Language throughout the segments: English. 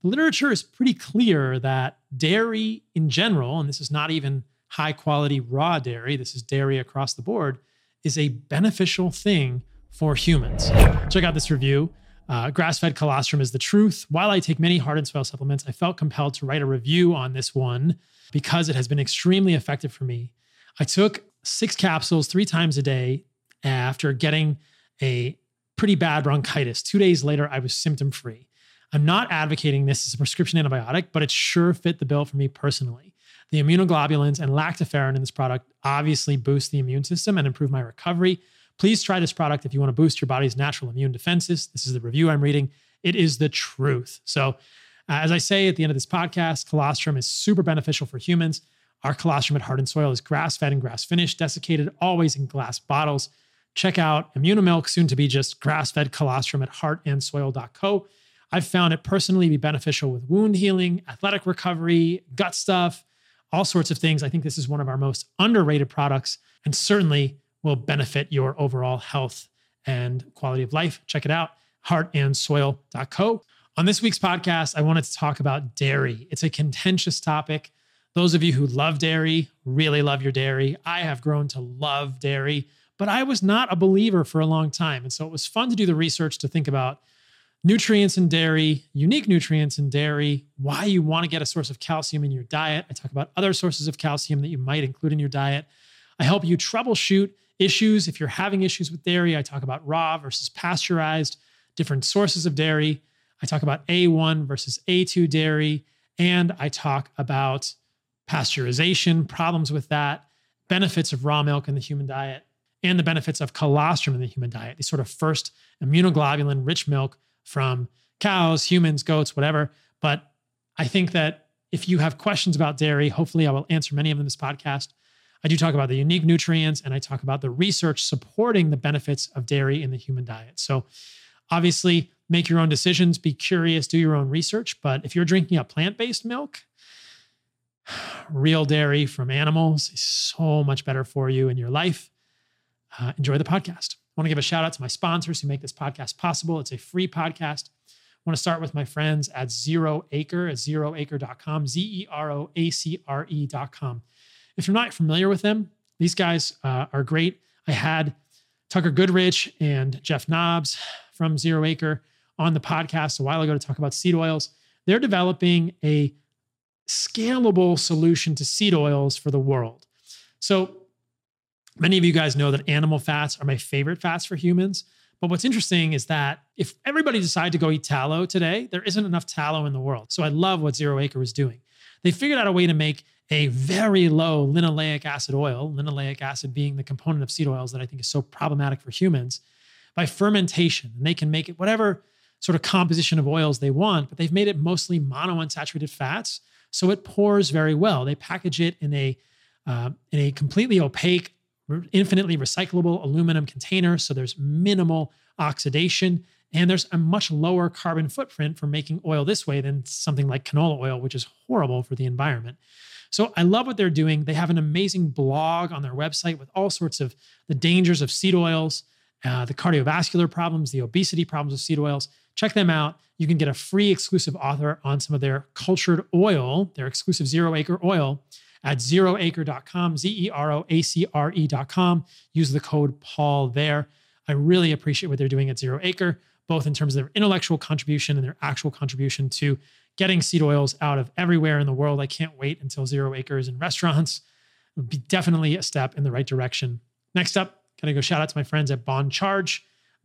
the literature is pretty clear that dairy in general, and this is not even high quality raw dairy, this is dairy across the board, is a beneficial thing for humans. Check out this review. Grass-fed colostrum is the truth. While I take many heart and soil supplements, I felt compelled to write a review on this one because it has been extremely effective for me. I took 6 capsules 3 times a day after getting a pretty bad bronchitis. 2 days later, I was symptom-free. I'm not advocating this as a prescription antibiotic, but it sure fit the bill for me personally. The immunoglobulins and lactoferrin in this product obviously boost the immune system and improve my recovery. Please try this product if you want to boost your body's natural immune defenses. This is the review I'm reading. It is the truth. So as I say at the end of this podcast, colostrum is super beneficial for humans. Our colostrum at Heart and Soil is grass-fed and grass-finished, desiccated, always in glass bottles. Check out Immunomilk, soon to be just grass-fed colostrum at heartandsoil.co. I've found it personally be beneficial with wound healing, athletic recovery, gut stuff, all sorts of things. I think this is one of our most underrated products and certainly will benefit your overall health and quality of life. Check it out, heartandsoil.co. On this week's podcast, I wanted to talk about dairy. It's a contentious topic. Those of you who love dairy really love your dairy. I have grown to love dairy, but I was not a believer for a long time. And so it was fun to do the research to think about nutrients in dairy, unique nutrients in dairy, why you want to get a source of calcium in your diet. I talk about other sources of calcium that you might include in your diet. I help you troubleshoot issues. If you're having issues with dairy, I talk about raw versus pasteurized, different sources of dairy. I talk about A1 versus A2 dairy, and I talk about pasteurization, problems with that, benefits of raw milk in the human diet, and the benefits of colostrum in the human diet, the sort of first immunoglobulin-rich milk from cows, humans, goats, whatever. But I think that if you have questions about dairy, hopefully I will answer many of them in this podcast. I do talk about the unique nutrients, and I talk about the research supporting the benefits of dairy in the human diet. So obviously, make your own decisions, be curious, do your own research. But if you're drinking a plant-based milk, real dairy from animals is so much better for you in your life. Enjoy the podcast. I want to give a shout out to my sponsors who make this podcast possible. It's a free podcast. I want to start with my friends at Zero Acre at zeroacre.com, ZEROACRE.com. If you're not familiar with them, these guys are great. I had Tucker Goodrich and Jeff Knobs from Zero Acre on the podcast a while ago to talk about seed oils. They're developing a scalable solution to seed oils for the world. So many of you guys know that animal fats are my favorite fats for humans. But what's interesting is that if everybody decided to go eat tallow today, there isn't enough tallow in the world. So I love what Zero Acre is doing. They figured out a way to make a very low linoleic acid oil, linoleic acid being the component of seed oils that I think is so problematic for humans, by fermentation. And they can make it whatever sort of composition of oils they want, but they've made it mostly monounsaturated fats. So it pours very well. They package it in a completely opaque, infinitely recyclable aluminum container. So there's minimal oxidation and there's a much lower carbon footprint for making oil this way than something like canola oil, which is horrible for the environment. So I love what they're doing. They have an amazing blog on their website with all sorts of the dangers of seed oils, the cardiovascular problems, the obesity problems of seed oils. Check them out. You can get a free exclusive offer on some of their cultured oil, their exclusive Zero Acre oil at zeroacre.com, ZEROACRE.com. Use the code Paul there. I really appreciate what they're doing at Zero Acre, both in terms of their intellectual contribution and their actual contribution to getting seed oils out of everywhere in the world. I can't wait until Zero Acre is in restaurants. It would be definitely a step in the right direction. Next up, gotta go shout out to my friends at Bon Charge,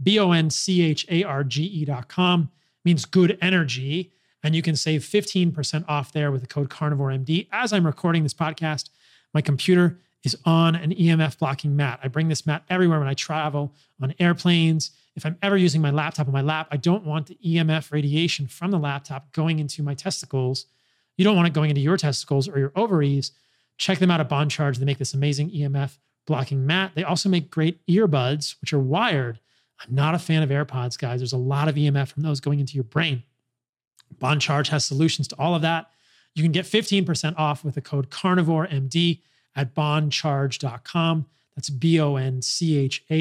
BONCHARGE.com, means good energy. And you can save 15% off there with the code CarnivoreMD. As I'm recording this podcast, my computer is on an EMF blocking mat. I bring this mat everywhere when I travel, on airplanes. If I'm ever using my laptop on my lap, I don't want the EMF radiation from the laptop going into my testicles. You don't want it going into your testicles or your ovaries. Check them out at Bon Charge. They make this amazing EMF blocking mat. They also make great earbuds, which are wired. I'm not a fan of AirPods, guys. There's a lot of EMF from those going into your brain. Bon Charge has solutions to all of that. You can get 15% off with the code CarnivoreMD at boncharge.com. That's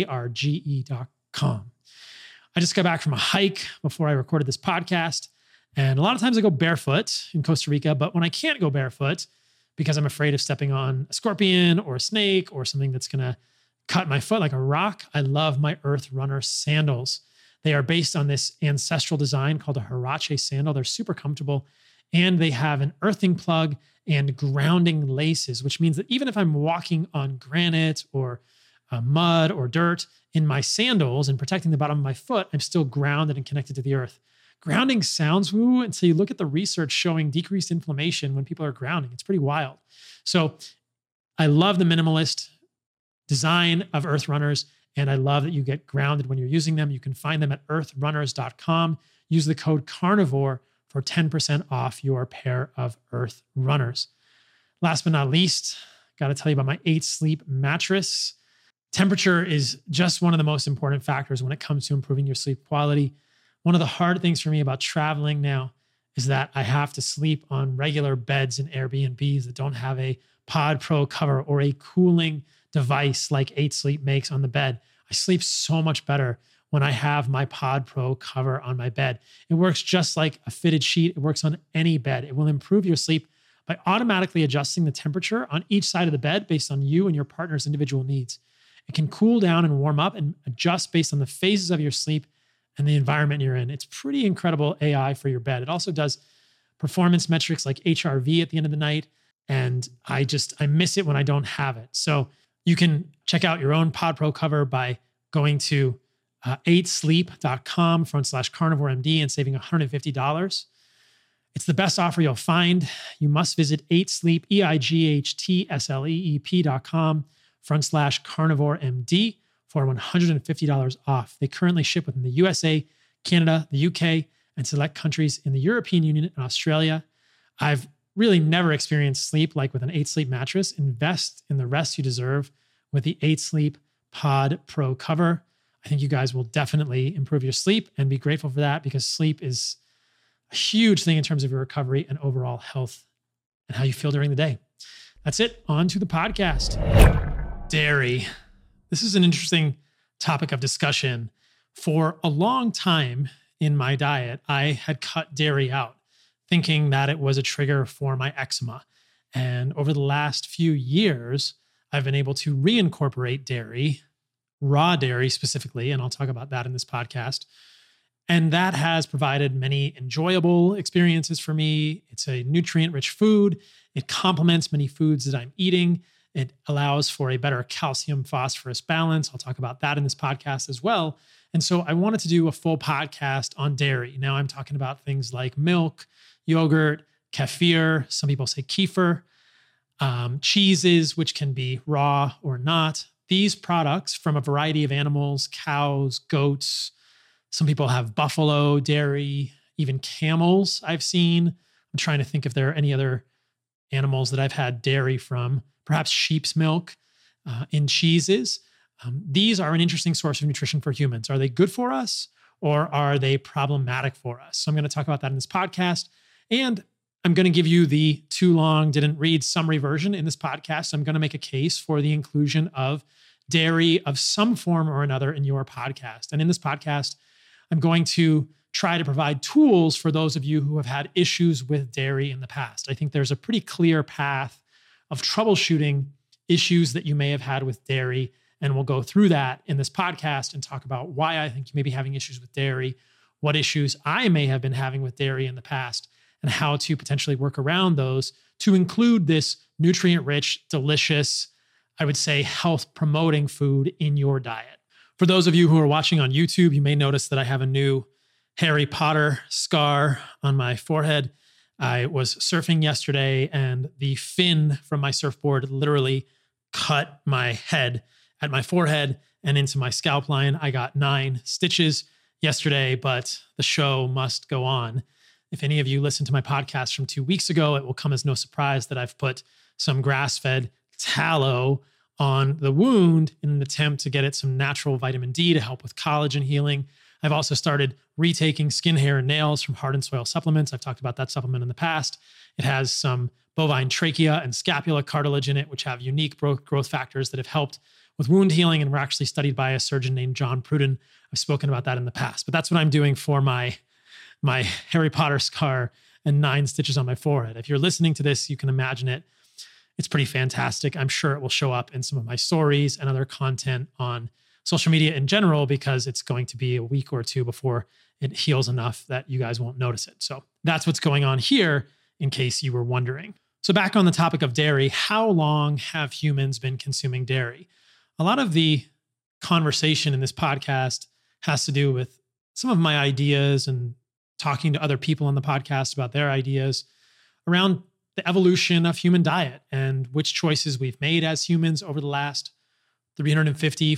BONCHARGE.com. I just got back from a hike before I recorded this podcast, And a lot of times I go barefoot in Costa Rica, but when I can't go barefoot because I'm afraid of stepping on a scorpion or a snake or something that's going to cut my foot like a rock, I love my Earth Runner sandals. They are based on this ancestral design called a Huarache sandal. They're super comfortable, and they have an earthing plug and grounding laces, which means that even if I'm walking on granite or mud or dirt in my sandals and protecting the bottom of my foot, I'm still grounded and connected to the earth. Grounding sounds woo until you look at the research showing decreased inflammation when people are grounding. It's pretty wild. So I love the minimalist design of Earth Runners, and I love that you get grounded when you're using them. You can find them at earthrunners.com. Use the code carnivore for 10% off your pair of Earth Runners. Last but not least, got to tell you about my 8 Sleep mattress. Temperature is just one of the most important factors when it comes to improving your sleep quality. One of the hard things for me about traveling now is that I have to sleep on regular beds in Airbnbs that don't have a Pod Pro cover or a cooling device like 8 Sleep makes on the bed. I sleep so much better when I have my Pod Pro cover on my bed. It works just like a fitted sheet. It works on any bed. It will improve your sleep by automatically adjusting the temperature on each side of the bed based on you and your partner's individual needs. It can cool down and warm up and adjust based on the phases of your sleep and the environment you're in. It's pretty incredible AI for your bed. It also does performance metrics like HRV at the end of the night. And I miss it when I don't have it. So you can check out your own Pod Pro cover by going to 8sleep.com/carnivoremd and saving $150. It's the best offer you'll find. You must visit 8sleep, EIGHTSLEEP.com/carnivoremd for $150 off. They currently ship within the USA, Canada, the UK, and select countries in the European Union and Australia. I've really never experienced sleep like with an 8 Sleep mattress. Invest in the rest you deserve with the 8 Sleep Pod Pro cover. I think you guys will definitely improve your sleep and be grateful for that, because sleep is a huge thing in terms of your recovery and overall health and how you feel during the day. That's it. On to the podcast. Dairy. This is an interesting topic of discussion. For a long time in my diet, I had cut dairy out, thinking that it was a trigger for my eczema. And over the last few years, I've been able to reincorporate dairy, raw dairy specifically, and I'll talk about that in this podcast. And that has provided many enjoyable experiences for me. It's a nutrient-rich food. It complements many foods that I'm eating. It allows for a better calcium phosphorus balance. I'll talk about that in this podcast as well. And so I wanted to do a full podcast on dairy. Now I'm talking about things like milk, yogurt, kefir. Some people say kefir, cheeses, which can be raw or not. These products from a variety of animals, cows, goats. Some people have buffalo dairy, even camels I've seen. I'm trying to think if there are any other animals that I've had dairy from, perhaps sheep's milk in cheeses. These are an interesting source of nutrition for humans. Are they good for us, or are they problematic for us? So I'm going to talk about that in this podcast. And I'm going to give you the too long, didn't read summary version in this podcast. I'm going to make a case for the inclusion of dairy of some form or another in your podcast. And in this podcast, I'm going to try to provide tools for those of you who have had issues with dairy in the past. I think there's a pretty clear path of troubleshooting issues that you may have had with dairy. And we'll go through that in this podcast and talk about why I think you may be having issues with dairy, what issues I may have been having with dairy in the past, and how to potentially work around those to include this nutrient-rich, delicious, I would say health-promoting food in your diet. For those of you who are watching on YouTube, you may notice that I have a new Harry Potter scar on my forehead. I was surfing yesterday and the fin from my surfboard literally cut my head at my forehead and into my scalp line. I got 9 stitches yesterday, but the show must go on. If any of you listened to my podcast from 2 weeks ago, it will come as no surprise that I've put some grass-fed tallow on the wound in an attempt to get it some natural vitamin D to help with collagen healing. I've also started retaking skin, hair, and nails from Heart and Soil supplements. I've talked about that supplement in the past. It has some bovine trachea and scapula cartilage in it, which have unique growth factors that have helped with wound healing and were actually studied by a surgeon named John Pruden. I've spoken about that in the past, but that's what I'm doing for my my Harry Potter scar and 9 stitches on my forehead. If you're listening to this, you can imagine it. It's pretty fantastic. I'm sure it will show up in some of my stories and other content on social media in general, because it's going to be a week or two before it heals enough that you guys won't notice it. So that's what's going on here, in case you were wondering. So back on the topic of dairy, how long have humans been consuming dairy? A lot of the conversation in this podcast has to do with some of my ideas and talking to other people on the podcast about their ideas around the evolution of human diet and which choices we've made as humans over the last 350,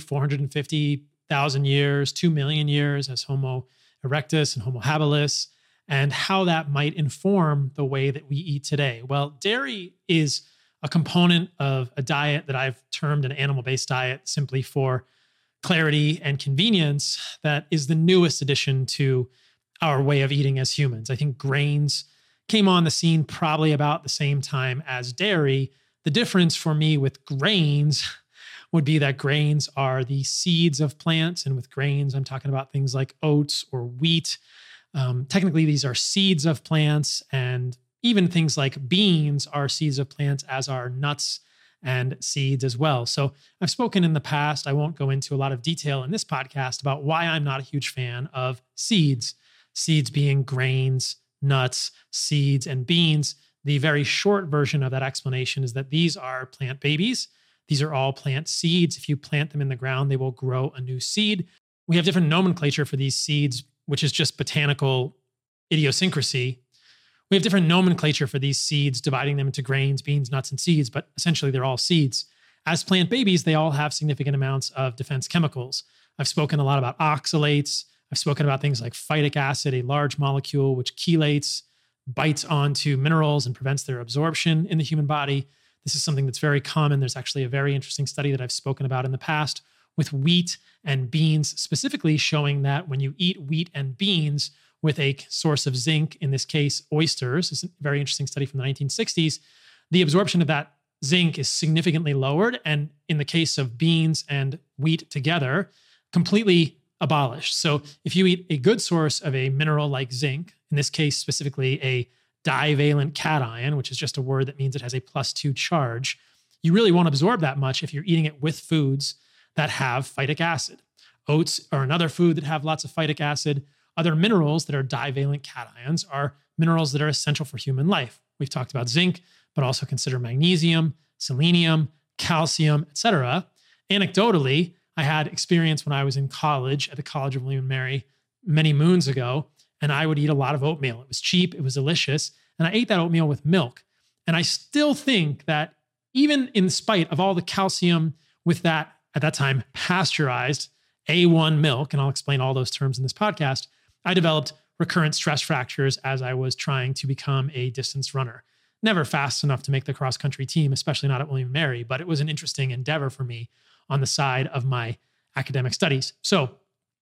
450,000 years, 2 million years as Homo erectus and Homo habilis, and how that might inform the way that we eat today. Well, dairy is a component of a diet that I've termed an animal-based diet simply for clarity and convenience, that is the newest addition to our way of eating as humans. I think grains came on the scene probably about the same time as dairy. The difference for me with grains would be that grains are the seeds of plants. And with grains, I'm talking about things like oats or wheat. Technically, these are seeds of plants, and even things like beans are seeds of plants, as are nuts and seeds as well. So I've spoken in the past, I won't go into a lot of detail in this podcast about why I'm not a huge fan of seeds being grains, nuts, seeds, and beans. The very short version of that explanation is that these are plant babies. These are all plant seeds. If you plant them in the ground, they will grow a new seed. We have different nomenclature for these seeds, which is just botanical idiosyncrasy. We have different nomenclature for these seeds, dividing them into grains, beans, nuts, and seeds, but essentially they're all seeds. As plant babies, they all have significant amounts of defense chemicals. I've spoken a lot about oxalates. I've spoken about things like phytic acid, a large molecule which chelates, bites onto minerals and prevents their absorption in the human body. This is something that's very common. There's actually a very interesting study that I've spoken about in the past with wheat and beans, specifically showing that when you eat wheat and beans with a source of zinc, in this case, oysters, it's a very interesting study from the 1960s, the absorption of that zinc is significantly lowered. And in the case of beans and wheat together, completely abolished. So if you eat a good source of a mineral like zinc, in this case, specifically a divalent cation, which is just a word that means it has a +2 charge, you really won't absorb that much if you're eating it with foods that have phytic acid. Oats are another food that have lots of phytic acid. Other minerals that are divalent cations are minerals that are essential for human life. We've talked about zinc, but also consider magnesium, selenium, calcium, etc. Anecdotally, I had experience when I was in college at the College of William and Mary many moons ago, and I would eat a lot of oatmeal. It was cheap, it was delicious, and I ate that oatmeal with milk. And I still think that even in spite of all the calcium with that, at that time, pasteurized A1 milk, and I'll explain all those terms in this podcast, I developed recurrent stress fractures as I was trying to become a distance runner. Never fast enough to make the cross-country team, especially not at William and Mary, but it was an interesting endeavor for me on the side of my academic studies. So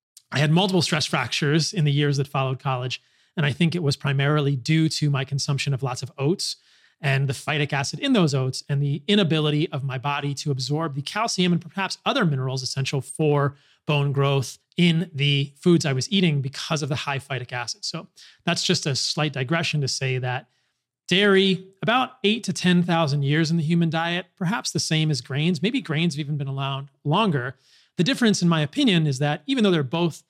I had multiple stress fractures in the years that followed college, and I think it was primarily due to my consumption of lots of oats and the phytic acid in those oats and the inability of my body to absorb the calcium and perhaps other minerals essential for bone growth in the foods I was eating because of the high phytic acid. So that's just a slight digression to say that dairy, about 8 to 10,000 years in the human diet, perhaps the same as grains. Maybe grains have even been around longer. The difference, in my opinion, is that even though they're both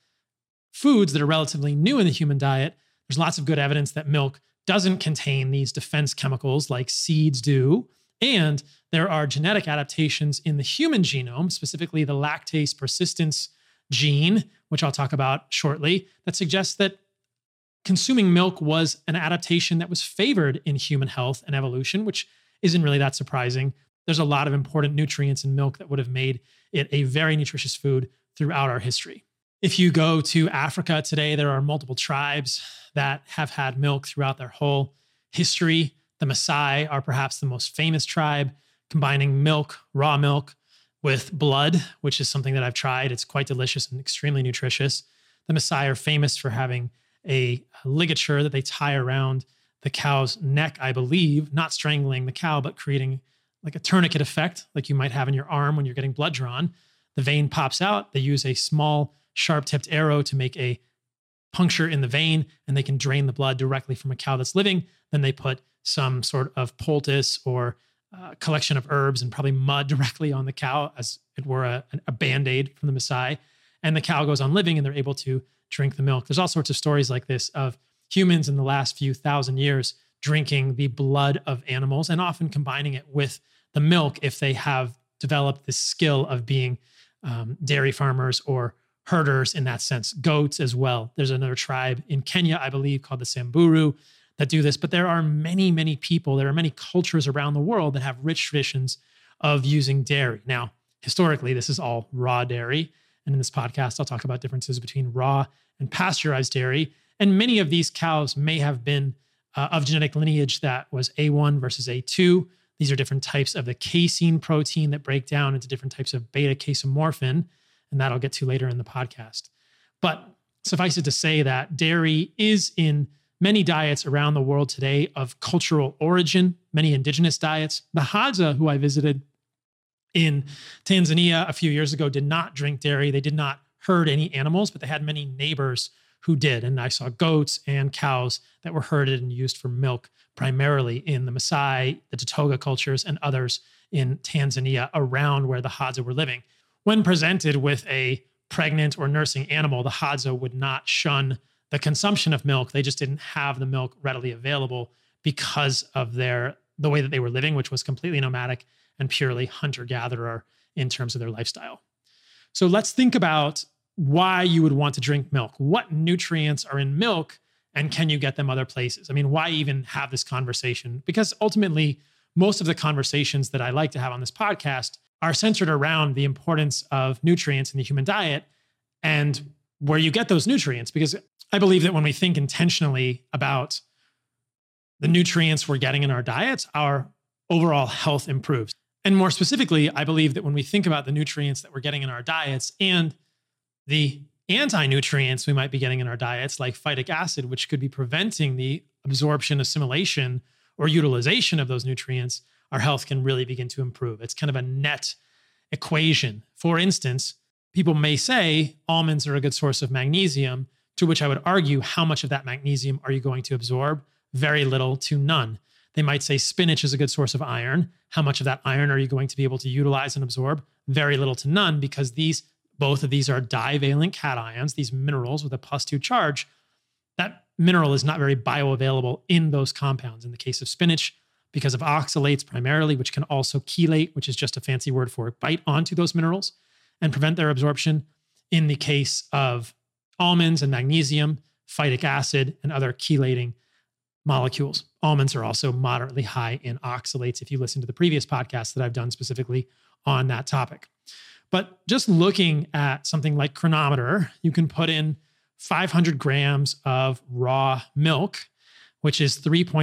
foods that are relatively new in the human diet, there's lots of good evidence that milk doesn't contain these defense chemicals like seeds do. And there are genetic adaptations in the human genome, specifically the lactase persistence gene, which I'll talk about shortly, that suggests that consuming milk was an adaptation that was favored in human health and evolution, which isn't really that surprising. There's a lot of important nutrients in milk that would have made it a very nutritious food throughout our history. If you go to Africa today, there are multiple tribes that have had milk throughout their whole history. The Maasai are perhaps the most famous tribe, combining milk, raw milk, with blood, which is something that I've tried. It's quite delicious and extremely nutritious. The Maasai are famous for having a ligature that they tie around the cow's neck, I believe, not strangling the cow, but creating like a tourniquet effect, like you might have in your arm when you're getting blood drawn. The vein pops out. They use a small, sharp-tipped arrow to make a puncture in the vein and they can drain the blood directly from a cow that's living. Then they put some sort of poultice or collection of herbs and probably mud directly on the cow as it were a Band-Aid from the Maasai. And the cow goes on living and they're able to drink the milk. There's all sorts of stories like this of humans in the last few thousand years drinking the blood of animals and often combining it with the milk if they have developed this skill of being dairy farmers or herders in that sense. Goats as well. There's another tribe in Kenya, I believe, called the Samburu that do this. But there are many, many people, there are many cultures around the world that have rich traditions of using dairy. Now, historically, this is all raw dairy. And in this podcast, I'll talk about differences between raw and pasteurized dairy. And many of these cows may have been of genetic lineage that was A1 versus A2. These are different types of the casein protein that break down into different types of beta casomorphin. And that I'll get to later in the podcast. But suffice it to say that dairy is in many diets around the world today of cultural origin, many indigenous diets. The Hadza, who I visited in Tanzania a few years ago, did not drink dairy. They did not herd any animals, but they had many neighbors who did. And I saw goats and cows that were herded and used for milk, primarily in the Maasai, the Datoga cultures, and others in Tanzania around where the Hadza were living. When presented with a pregnant or nursing animal, the Hadza would not shun the consumption of milk. They just didn't have the milk readily available because of the way that they were living, which was completely nomadic and purely hunter-gatherer in terms of their lifestyle. So let's think about why you would want to drink milk. What nutrients are in milk and can you get them other places? I mean, why even have this conversation? Because ultimately, most of the conversations that I like to have on this podcast are centered around the importance of nutrients in the human diet and where you get those nutrients. Because I believe that when we think intentionally about the nutrients we're getting in our diets, our overall health improves. And more specifically, I believe that when we think about the nutrients that we're getting in our diets and the anti-nutrients we might be getting in our diets, like phytic acid, which could be preventing the absorption, assimilation, or utilization of those nutrients, our health can really begin to improve. It's kind of a net equation. For instance, people may say almonds are a good source of magnesium, to which I would argue, how much of that magnesium are you going to absorb? Very little to none. They might say spinach is a good source of iron. How much of that iron are you going to be able to utilize and absorb? Very little to none, because both of these are divalent cations, these minerals with a +2 charge. That mineral is not very bioavailable in those compounds. In the case of spinach, because of oxalates primarily, which can also chelate, which is just a fancy word for bite onto those minerals and prevent their absorption. In the case of almonds and magnesium, phytic acid, and other chelating molecules. Almonds are also moderately high in oxalates, if you listen to the previous podcast that I've done specifically on that topic. But just looking at something like Cronometer, you can put in 500 grams of raw milk, which is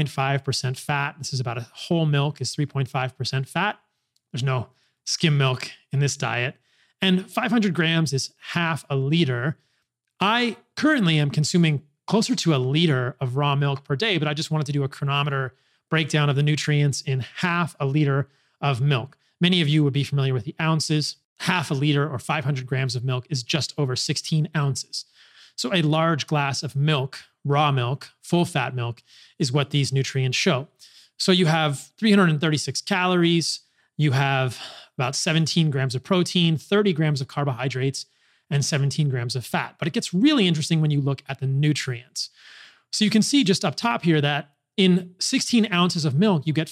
3.5% fat. This is about a whole milk is 3.5% fat. There's no skim milk in this diet. And 500 grams is half a liter. I currently am consuming closer to a liter of raw milk per day, but I just wanted to do a Cronometer breakdown of the nutrients in half a liter of milk. Many of you would be familiar with the ounces. Half a liter or 500 grams of milk is just over 16 ounces. So a large glass of milk, raw milk, full fat milk, is what these nutrients show. So you have 336 calories, you have about 17 grams of protein, 30 grams of carbohydrates, and 17 grams of fat. But it gets really interesting when you look at the nutrients. So you can see just up top here that in 16 ounces of milk, you get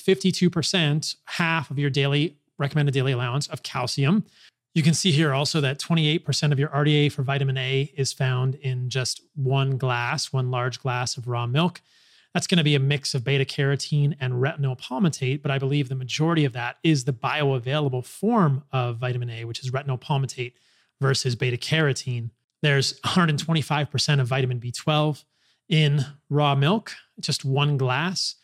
52%, half of your recommended daily allowance of calcium. You can see here also that 28% of your RDA for vitamin A is found in just one large glass of raw milk. That's going to be a mix of beta carotene and retinol palmitate, but I believe the majority of that is the bioavailable form of vitamin A, which is retinol palmitate versus beta carotene. There's 125% of vitamin B12 in raw milk, just one glass.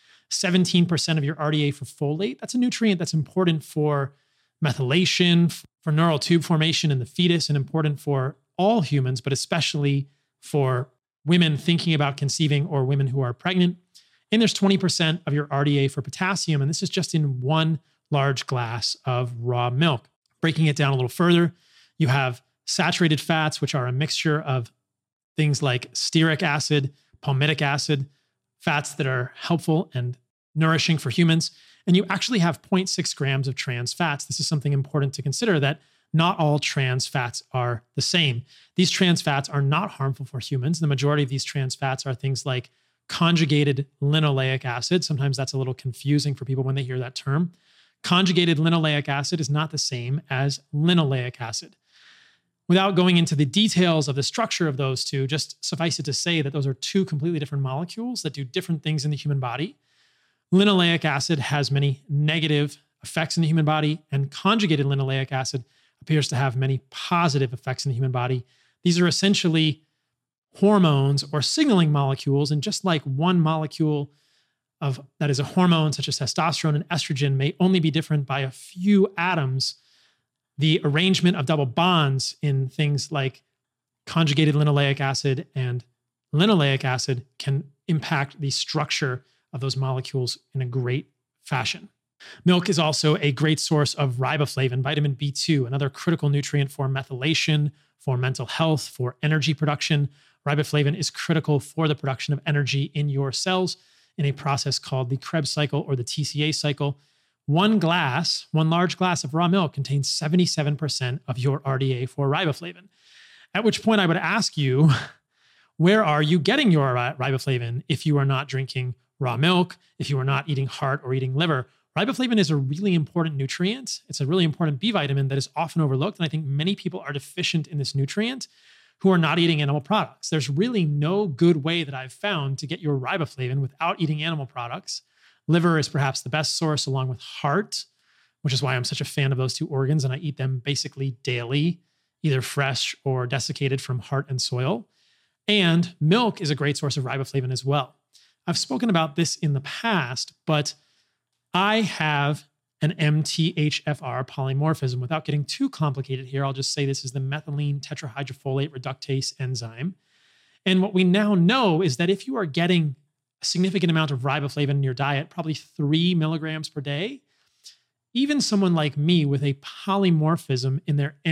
17% of your RDA for folate. That's a nutrient that's important for methylation, for neural tube formation in the fetus, and important for all humans, but especially for women thinking about conceiving or women who are pregnant. And there's 20% of your RDA for potassium, and this is just in one large glass of raw milk. Breaking it down a little further, you have saturated fats, which are a mixture of things like stearic acid, palmitic acid, fats that are helpful and nourishing for humans. And you actually have 0.6 grams of trans fats. This is something important to consider, that not all trans fats are the same. These trans fats are not harmful for humans. The majority of these trans fats are things like conjugated linoleic acid. Sometimes that's a little confusing for people when they hear that term. Conjugated linoleic acid is not the same as linoleic acid. Without going into the details of the structure of those two, just suffice it to say that those are two completely different molecules that do different things in the human body. Linoleic acid has many negative effects in the human body, and conjugated linoleic acid appears to have many positive effects in the human body. These are essentially hormones or signaling molecules, and just like one molecule that is a hormone, such as testosterone and estrogen, may only be different by a few atoms, the arrangement of double bonds in things like conjugated linoleic acid and linoleic acid can impact the structure of those molecules in a great fashion. Milk is also a great source of riboflavin, vitamin B2, another critical nutrient for methylation, for mental health, for energy production. Riboflavin is critical for the production of energy in your cells in a process called the Krebs cycle or the TCA cycle. One large glass of raw milk contains 77% of your RDA for riboflavin. At which point I would ask you, where are you getting your riboflavin if you are not drinking raw milk, if you are not eating heart or eating liver? Riboflavin is a really important nutrient. It's a really important B vitamin that is often overlooked. And I think many people are deficient in this nutrient who are not eating animal products. There's really no good way that I've found to get your riboflavin without eating animal products. Liver is perhaps the best source, along with heart, which is why I'm such a fan of those two organs. And I eat them basically daily, either fresh or desiccated from heart and soil. And milk is a great source of riboflavin as well. I've spoken about this in the past, but I have an MTHFR polymorphism. Without getting too complicated here, I'll just say this is the methylene tetrahydrofolate reductase enzyme. And what we now know is that if you are getting a significant amount of riboflavin in your diet, probably 3 milligrams per day, even someone like me with a polymorphism in their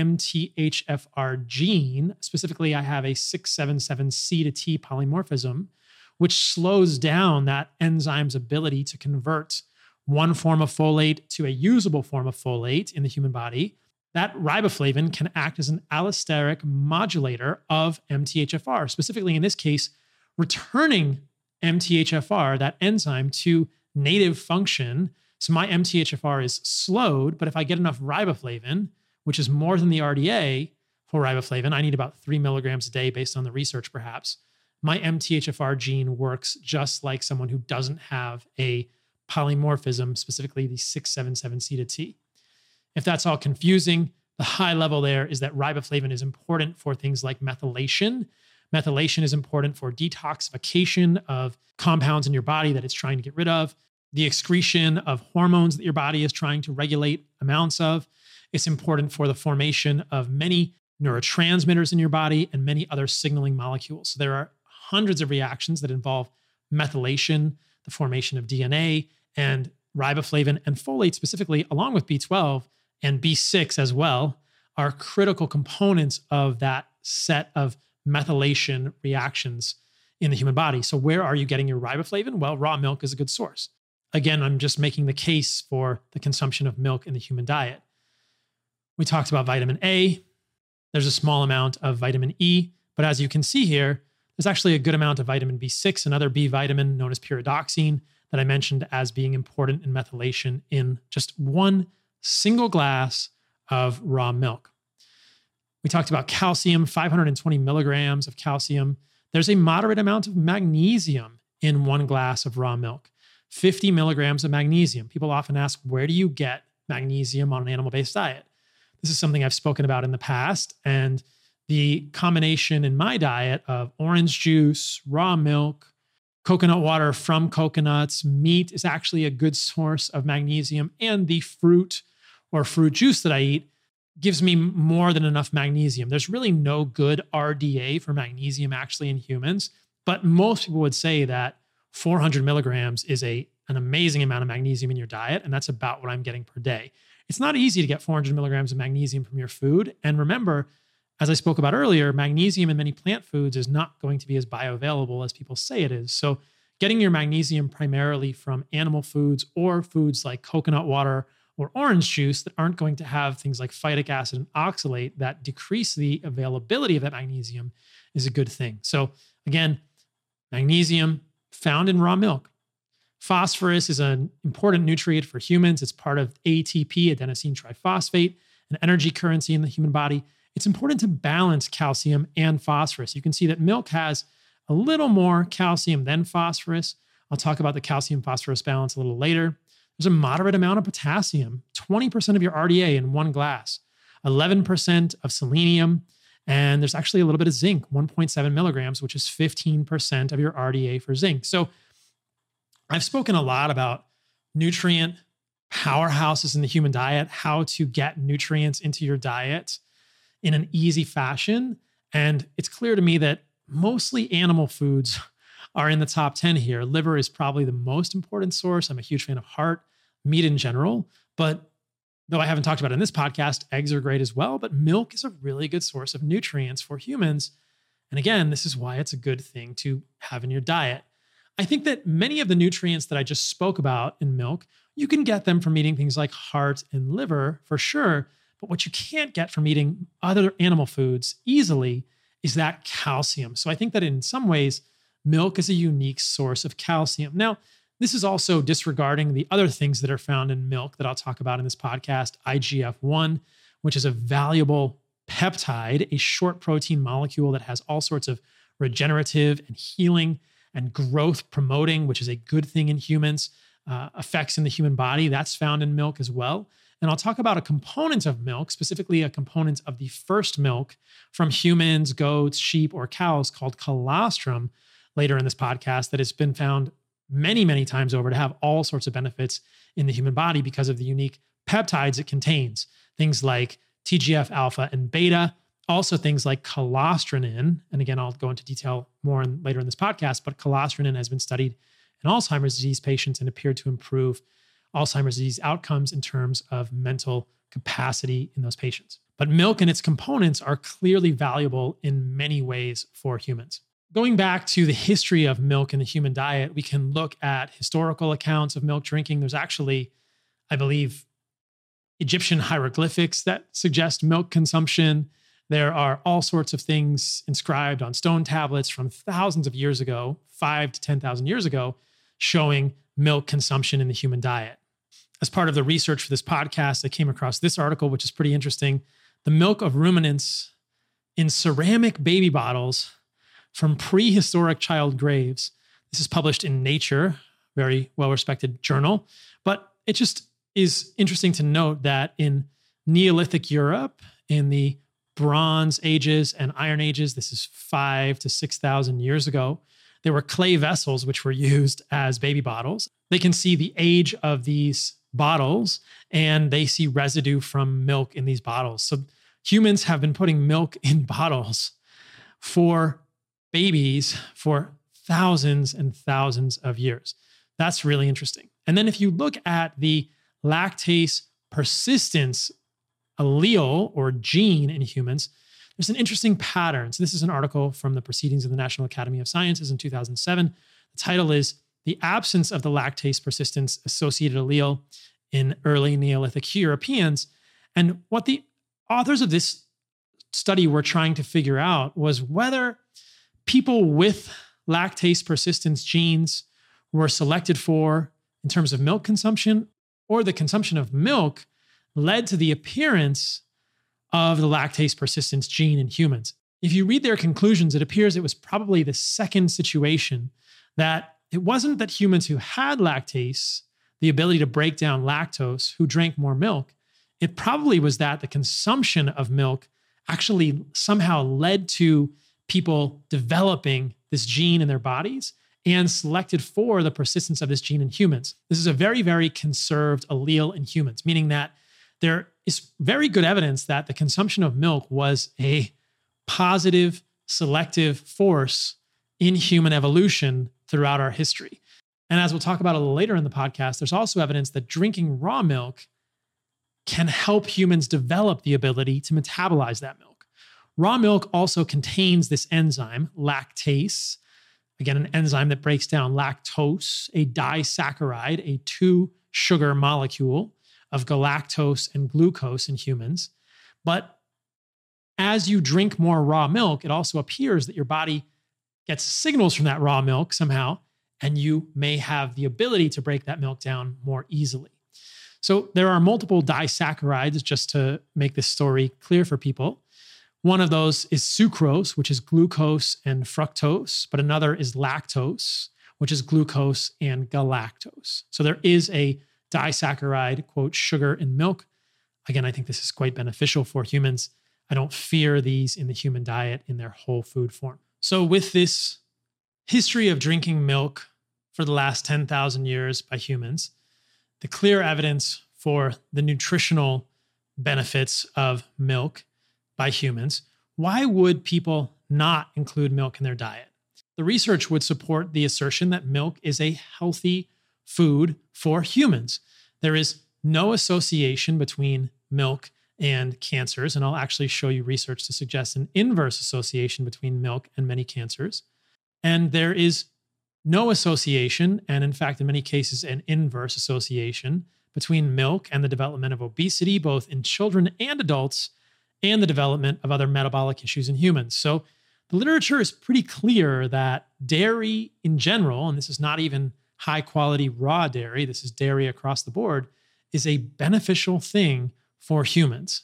MTHFR gene, specifically I have a 677C to T polymorphism, which slows down that enzyme's ability to convert one form of folate to a usable form of folate in the human body, that riboflavin can act as an allosteric modulator of MTHFR, specifically in this case, returning MTHFR, that enzyme, to native function. So my MTHFR is slowed, but if I get enough riboflavin, which is more than the RDA for riboflavin, I need about 3 milligrams a day based on the research perhaps, my MTHFR gene works just like someone who doesn't have a polymorphism, specifically the 677C to T. If that's all confusing, the high level there is that riboflavin is important for things like methylation. Methylation is important for detoxification of compounds in your body that it's trying to get rid of, the excretion of hormones that your body is trying to regulate amounts of. It's important for the formation of many neurotransmitters in your body and many other signaling molecules. So there are hundreds of reactions that involve methylation, the formation of DNA, and riboflavin and folate specifically, along with B12 and B6 as well, are critical components of that set of methylation reactions in the human body. So where are you getting your riboflavin? Well, raw milk is a good source. Again, I'm just making the case for the consumption of milk in the human diet. We talked about vitamin A. There's a small amount of vitamin E, but as you can see here, there's actually a good amount of vitamin B6, another B vitamin known as pyridoxine, that I mentioned as being important in methylation in just one single glass of raw milk. We talked about calcium, 520 milligrams of calcium. There's a moderate amount of magnesium in one glass of raw milk, 50 milligrams of magnesium. People often ask, where do you get magnesium on an animal-based diet? This is something I've spoken about in the past, and the combination in my diet of orange juice, raw milk, coconut water from coconuts, meat is actually a good source of magnesium, and the fruit or fruit juice that I eat gives me more than enough magnesium. There's really no good RDA for magnesium actually in humans, but most people would say that 400 milligrams is an amazing amount of magnesium in your diet, and that's about what I'm getting per day. It's not easy to get 400 milligrams of magnesium from your food, and remember, As I spoke about earlier, magnesium in many plant foods is not going to be as bioavailable as people say it is. So getting your magnesium primarily from animal foods or foods like coconut water or orange juice that aren't going to have things like phytic acid and oxalate that decrease the availability of that magnesium is a good thing. So again, magnesium found in raw milk. Phosphorus is an important nutrient for humans. It's part of ATP, adenosine triphosphate, an energy currency in the human body. It's important to balance calcium and phosphorus. You can see that milk has a little more calcium than phosphorus. I'll talk about the calcium phosphorus balance a little later. There's a moderate amount of potassium, 20% of your RDA in one glass, 11% of selenium, and there's actually a little bit of zinc, 1.7 milligrams, which is 15% of your RDA for zinc. So I've spoken a lot about nutrient powerhouses in the human diet, how to get nutrients into your diet in an easy fashion. And it's clear to me that mostly animal foods are in the top 10 here. Liver is probably the most important source. I'm a huge fan of heart, meat in general. But though I haven't talked about it in this podcast, eggs are great as well. But milk is a really good source of nutrients for humans. And again, this is why it's a good thing to have in your diet. I think that many of the nutrients that I just spoke about in milk, you can get them from eating things like heart and liver for sure. But what you can't get from eating other animal foods easily is that calcium. So I think that in some ways, milk is a unique source of calcium. Now, this is also disregarding the other things that are found in milk that I'll talk about in this podcast, IGF-1, which is a valuable peptide, a short protein molecule that has all sorts of regenerative and healing and growth promoting, which is a good thing in humans, effects in the human body. That's found in milk as well. And I'll talk about a component of milk, specifically a component of the first milk from humans, goats, sheep, or cows called colostrum later in this podcast that has been found many, many times over to have all sorts of benefits in the human body because of the unique peptides it contains. Things like TGF alpha and beta, also things like colostronin. And again, I'll go into detail more later in this podcast, but colostronin has been studied in Alzheimer's disease patients and appeared to improve Alzheimer's disease outcomes in terms of mental capacity in those patients. But milk and its components are clearly valuable in many ways for humans. Going back to the history of milk in the human diet, we can look at historical accounts of milk drinking. There's actually, I believe, Egyptian hieroglyphics that suggest milk consumption. There are all sorts of things inscribed on stone tablets from thousands of years ago, 5,000 to 10,000 years ago, showing milk consumption in the human diet. As part of the research for this podcast, I came across this article, which is pretty interesting. The milk of ruminants in ceramic baby bottles from prehistoric child graves. This is published in Nature, very well-respected journal. But it just is interesting to note that in Neolithic Europe, in the Bronze Ages and Iron Ages, this is 5,000 to 6,000 years ago, there were clay vessels which were used as baby bottles. They can see the age of these bottles and they see residue from milk in these bottles. So humans have been putting milk in bottles for babies for thousands and thousands of years. That's really interesting. And then if you look at the lactase persistence allele or gene in humans, there's an interesting pattern. So this is an article from the Proceedings of the National Academy of Sciences in 2007. The title is The Absence of the Lactase Persistence Associated Allele in Early Neolithic Europeans. And what the authors of this study were trying to figure out was whether people with lactase persistence genes were selected for in terms of milk consumption, or the consumption of milk led to the appearance of the lactase persistence gene in humans. If you read their conclusions, it appears it was probably the second situation, that it wasn't that humans who had lactase, the ability to break down lactose, who drank more milk. It probably was that the consumption of milk actually somehow led to people developing this gene in their bodies and selected for the persistence of this gene in humans. This is a very, very conserved allele in humans, meaning that there is very good evidence that the consumption of milk was a positive, selective force in human evolution throughout our history. And as we'll talk about a little later in the podcast, there's also evidence that drinking raw milk can help humans develop the ability to metabolize that milk. Raw milk also contains this enzyme, lactase, again, an enzyme that breaks down lactose, a disaccharide, a two-sugar molecule of galactose and glucose in humans. But as you drink more raw milk, it also appears that your body gets signals from that raw milk somehow, and you may have the ability to break that milk down more easily. So there are multiple disaccharides, just to make this story clear for people. One of those is sucrose, which is glucose and fructose, but another is lactose, which is glucose and galactose. So there is a disaccharide, quote, sugar in milk. Again, I think this is quite beneficial for humans. I don't fear these in the human diet in their whole food form. So with this history of drinking milk for the last 10,000 years by humans, the clear evidence for the nutritional benefits of milk by humans, why would people not include milk in their diet? The research would support the assertion that milk is a healthy food for humans. There is no association between milk and cancers, and I'll actually show you research to suggest an inverse association between milk and many cancers. And there is no association, and in fact, in many cases, an inverse association between milk and the development of obesity, both in children and adults, and the development of other metabolic issues in humans. So the literature is pretty clear that dairy in general, and this is not even high quality raw dairy, this is dairy across the board, is a beneficial thing for humans.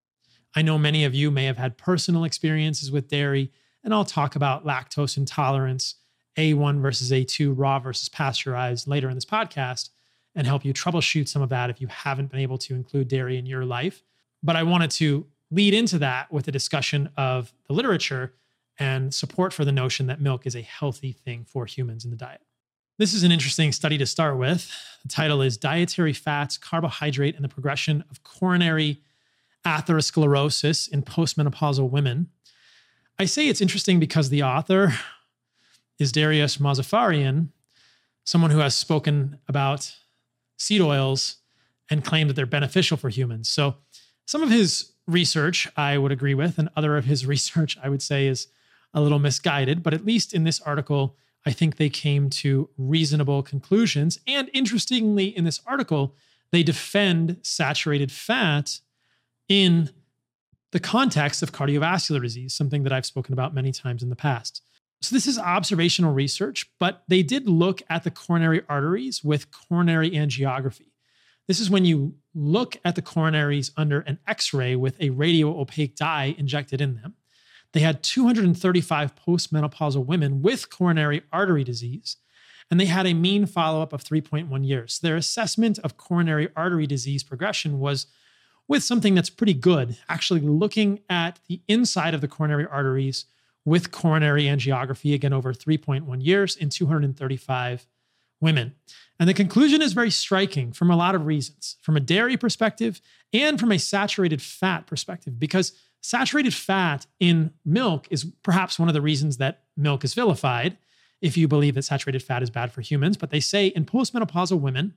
I know many of you may have had personal experiences with dairy, and I'll talk about lactose intolerance, A1 versus A2, raw versus pasteurized later in this podcast, and help you troubleshoot some of that if you haven't been able to include dairy in your life. But I wanted to lead into that with a discussion of the literature and support for the notion that milk is a healthy thing for humans in the diet. This is an interesting study to start with. The title is Dietary Fats, Carbohydrate, and the Progression of Coronary Atherosclerosis in Postmenopausal Women. I say it's interesting because the author is Darius Mozaffarian, someone who has spoken about seed oils and claimed that they're beneficial for humans. So some of his research I would agree with, and other of his research I would say is a little misguided, but at least in this article, I think they came to reasonable conclusions. And interestingly, in this article, they defend saturated fat in the context of cardiovascular disease, something that I've spoken about many times in the past. So this is observational research, but they did look at the coronary arteries with coronary angiography. This is when you look at the coronaries under an X-ray with a radio-opaque dye injected in them. They had 235 postmenopausal women with coronary artery disease, and they had a mean follow-up of 3.1 years. Their assessment of coronary artery disease progression was with something that's pretty good, actually looking at the inside of the coronary arteries with coronary angiography, again, over 3.1 years in 235 women. And the conclusion is very striking from a lot of reasons, from a dairy perspective and from a saturated fat perspective, because saturated fat in milk is perhaps one of the reasons that milk is vilified, if you believe that saturated fat is bad for humans. But they say in postmenopausal women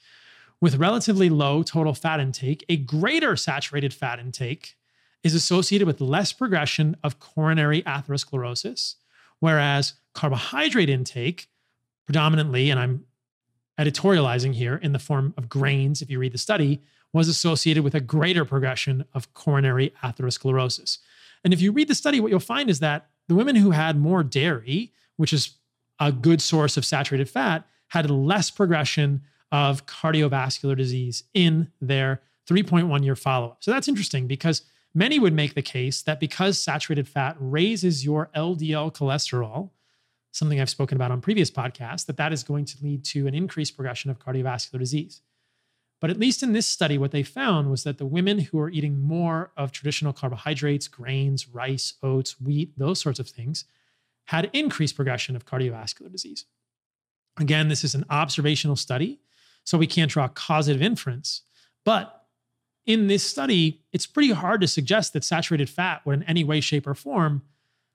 with relatively low total fat intake, a greater saturated fat intake is associated with less progression of coronary atherosclerosis, whereas carbohydrate intake, predominantly, and I'm editorializing here, in the form of grains, if you read the study, was associated with a greater progression of coronary atherosclerosis. And if you read the study, what you'll find is that the women who had more dairy, which is a good source of saturated fat, had less progression of cardiovascular disease in their 3.1 year follow-up. So that's interesting because many would make the case that because saturated fat raises your LDL cholesterol, something I've spoken about on previous podcasts, that is going to lead to an increased progression of cardiovascular disease. But at least in this study, what they found was that the women who are eating more of traditional carbohydrates, grains, rice, oats, wheat, those sorts of things, had increased progression of cardiovascular disease. Again, this is an observational study, so we can't draw causative inference. But in this study, it's pretty hard to suggest that saturated fat would in any way, shape, or form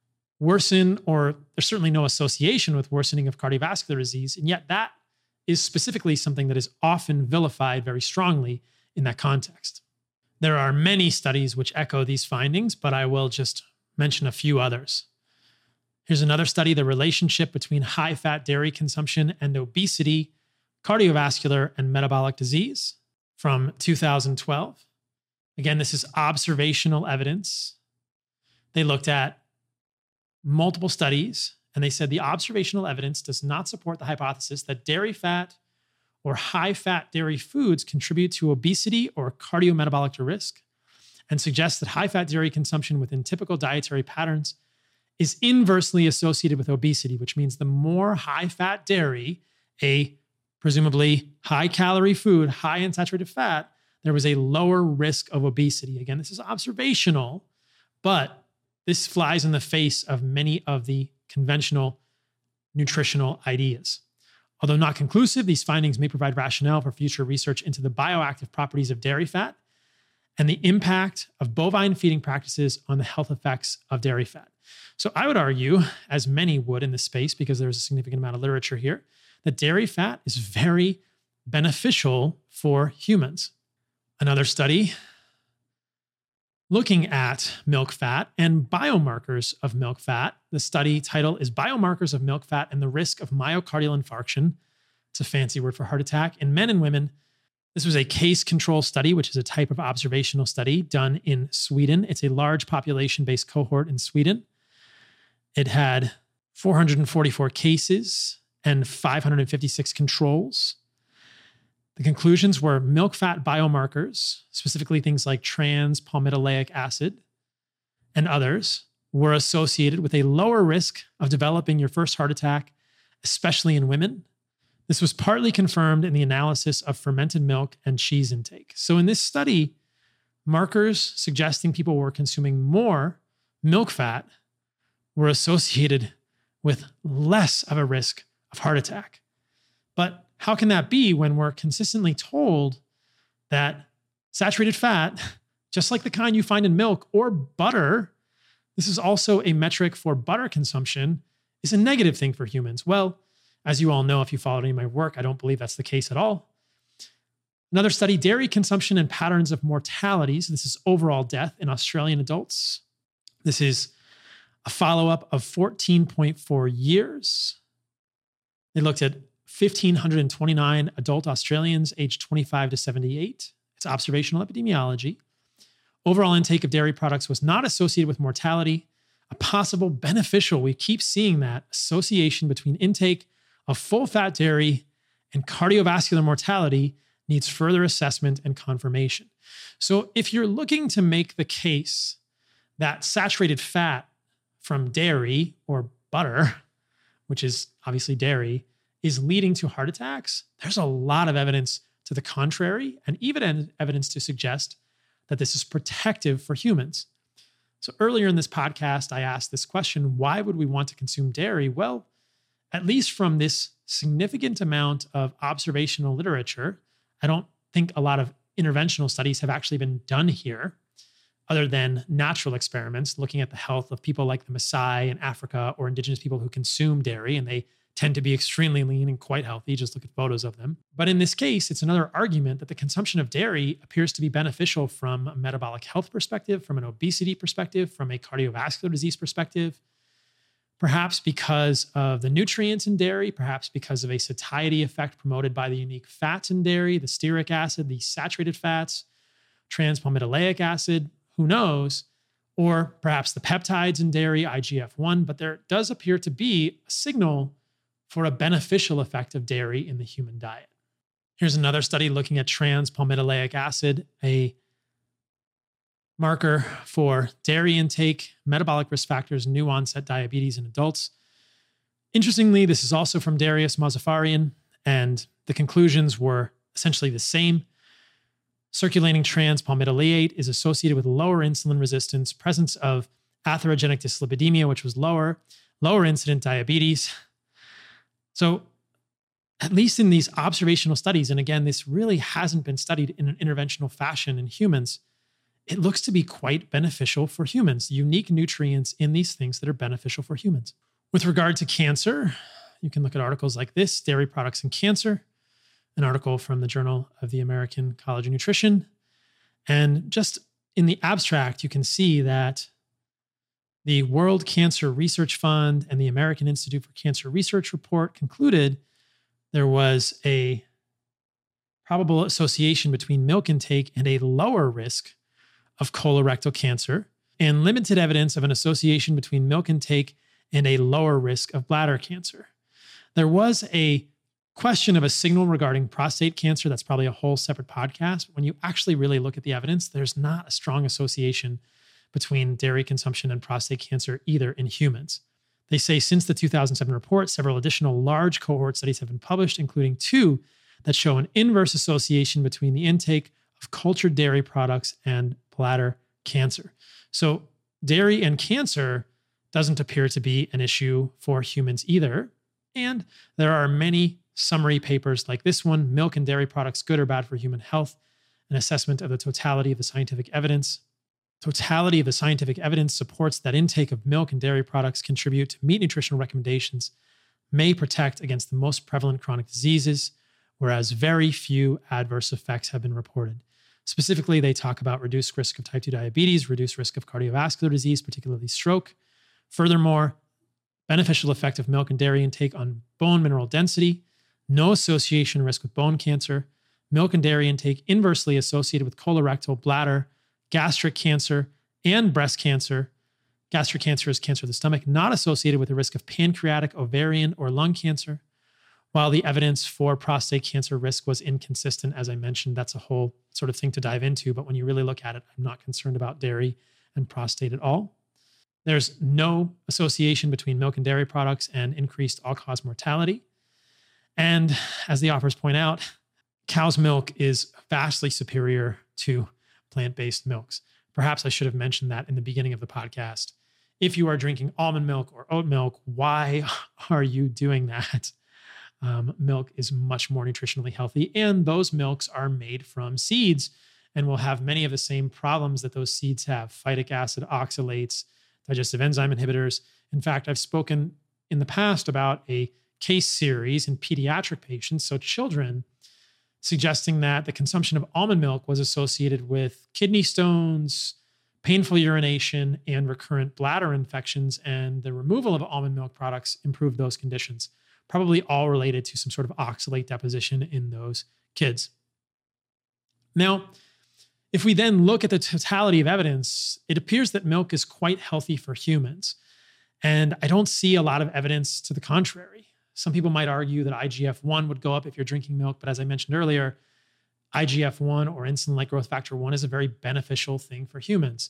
worsen, or there's certainly no association with worsening of cardiovascular disease. And yet that is specifically something that is often vilified very strongly in that context. There are many studies which echo these findings, but I will just mention a few others. Here's another study, the relationship between high-fat dairy consumption and obesity, cardiovascular, and metabolic disease from 2012. Again, this is observational evidence. They looked at multiple studies, and they said the observational evidence does not support the hypothesis that dairy fat or high-fat dairy foods contribute to obesity or cardiometabolic risk, and suggests that high-fat dairy consumption within typical dietary patterns is inversely associated with obesity, which means the more high-fat dairy, a presumably high-calorie food, high in saturated fat, there was a lower risk of obesity. Again, this is observational, but this flies in the face of many of the conventional nutritional ideas. Although not conclusive, these findings may provide rationale for future research into the bioactive properties of dairy fat and the impact of bovine feeding practices on the health effects of dairy fat. So I would argue, as many would in this space, because there's a significant amount of literature here, that dairy fat is very beneficial for humans. Another study looking at milk fat and biomarkers of milk fat. The study title is Biomarkers of Milk Fat and the Risk of Myocardial Infarction. It's a fancy word for heart attack in men and women. This was a case control study, which is a type of observational study done in Sweden. It's a large population-based cohort in Sweden. It had 444 cases and 556 controls. The conclusions were milk fat biomarkers, specifically things like trans palmitoleic acid and others, were associated with a lower risk of developing your first heart attack, especially in women. This was partly confirmed in the analysis of fermented milk and cheese intake. So in this study, markers suggesting people were consuming more milk fat were associated with less of a risk of heart attack. But how can that be when we're consistently told that saturated fat, just like the kind you find in milk or butter, this is also a metric for butter consumption, is a negative thing for humans? Well, as you all know, if you followed any of my work, I don't believe that's the case at all. Another study, dairy consumption and patterns of mortality. So this is overall death in Australian adults. This is a follow-up of 14.4 years. They looked at 1,529 adult Australians aged 25 to 78. It's observational epidemiology. Overall intake of dairy products was not associated with mortality. A possible beneficial, we keep seeing that association between intake of full-fat dairy and cardiovascular mortality needs further assessment and confirmation. So if you're looking to make the case that saturated fat from dairy or butter, which is obviously dairy, is leading to heart attacks, there's a lot of evidence to the contrary, and even evidence to suggest that this is protective for humans. So earlier in this podcast, I asked this question, why would we want to consume dairy? Well, at least from this significant amount of observational literature, I don't think a lot of interventional studies have actually been done here, other than natural experiments looking at the health of people like the Maasai in Africa or indigenous people who consume dairy, and they tend to be extremely lean and quite healthy. Just look at photos of them. But in this case, it's another argument that the consumption of dairy appears to be beneficial from a metabolic health perspective, from an obesity perspective, from a cardiovascular disease perspective, perhaps because of the nutrients in dairy, perhaps because of a satiety effect promoted by the unique fats in dairy, the stearic acid, the saturated fats, trans palmitoleic acid, who knows, or perhaps the peptides in dairy, IGF-1, but there does appear to be a signal for a beneficial effect of dairy in the human diet. Here's another study looking at trans palmitoleic acid, a marker for dairy intake, metabolic risk factors, new onset diabetes in adults. Interestingly, this is also from Darius Mozaffarian, and the conclusions were essentially the same. Circulating trans palmitoleic is associated with lower insulin resistance, presence of atherogenic dyslipidemia, which was lower incident diabetes. So at least in these observational studies, and again, this really hasn't been studied in an interventional fashion in humans, it looks to be quite beneficial for humans, unique nutrients in these things that are beneficial for humans. With regard to cancer, you can look at articles like this, Dairy Products and Cancer, an article from the Journal of the American College of Nutrition. And just in the abstract, you can see that The World Cancer Research Fund and the American Institute for Cancer Research report concluded there was a probable association between milk intake and a lower risk of colorectal cancer, and limited evidence of an association between milk intake and a lower risk of bladder cancer. There was a question of a signal regarding prostate cancer. That's probably a whole separate podcast. But when you actually really look at the evidence, there's not a strong association between dairy consumption and prostate cancer either in humans. They say since the 2007 report, several additional large cohort studies have been published, including 2 that show an inverse association between the intake of cultured dairy products and bladder cancer. So dairy and cancer doesn't appear to be an issue for humans either. And there are many summary papers like this one, Milk and Dairy Products, Good or Bad for Human Health, an assessment of the totality of the scientific evidence. Totality of the scientific evidence supports that intake of milk and dairy products contribute to meet nutritional recommendations, may protect against the most prevalent chronic diseases, whereas very few adverse effects have been reported. Specifically, they talk about reduced risk of type 2 diabetes, reduced risk of cardiovascular disease, particularly stroke. Furthermore, beneficial effect of milk and dairy intake on bone mineral density, no association risk with bone cancer, milk and dairy intake inversely associated with colorectal, bladder, gastric cancer, and breast cancer. Gastric cancer is cancer of the stomach, not associated with the risk of pancreatic, ovarian, or lung cancer. While the evidence for prostate cancer risk was inconsistent, as I mentioned, that's a whole sort of thing to dive into. But when you really look at it, I'm not concerned about dairy and prostate at all. There's no association between milk and dairy products and increased all-cause mortality. And as the authors point out, cow's milk is vastly superior to plant-based milks. Perhaps I should have mentioned that in the beginning of the podcast. If you are drinking almond milk or oat milk, why are you doing that? Milk is much more nutritionally healthy, and those milks are made from seeds and will have many of the same problems that those seeds have: phytic acid, oxalates, digestive enzyme inhibitors. In fact, I've spoken in the past about a case series in pediatric patients, so children, suggesting that the consumption of almond milk was associated with kidney stones, painful urination, and recurrent bladder infections, and the removal of almond milk products improved those conditions, probably all related to some sort of oxalate deposition in those kids. Now, if we then look at the totality of evidence, it appears that milk is quite healthy for humans. And I don't see a lot of evidence to the contrary. Some people might argue that IGF-1 would go up if you're drinking milk, but as I mentioned earlier, IGF-1 or insulin-like growth factor 1 is a very beneficial thing for humans.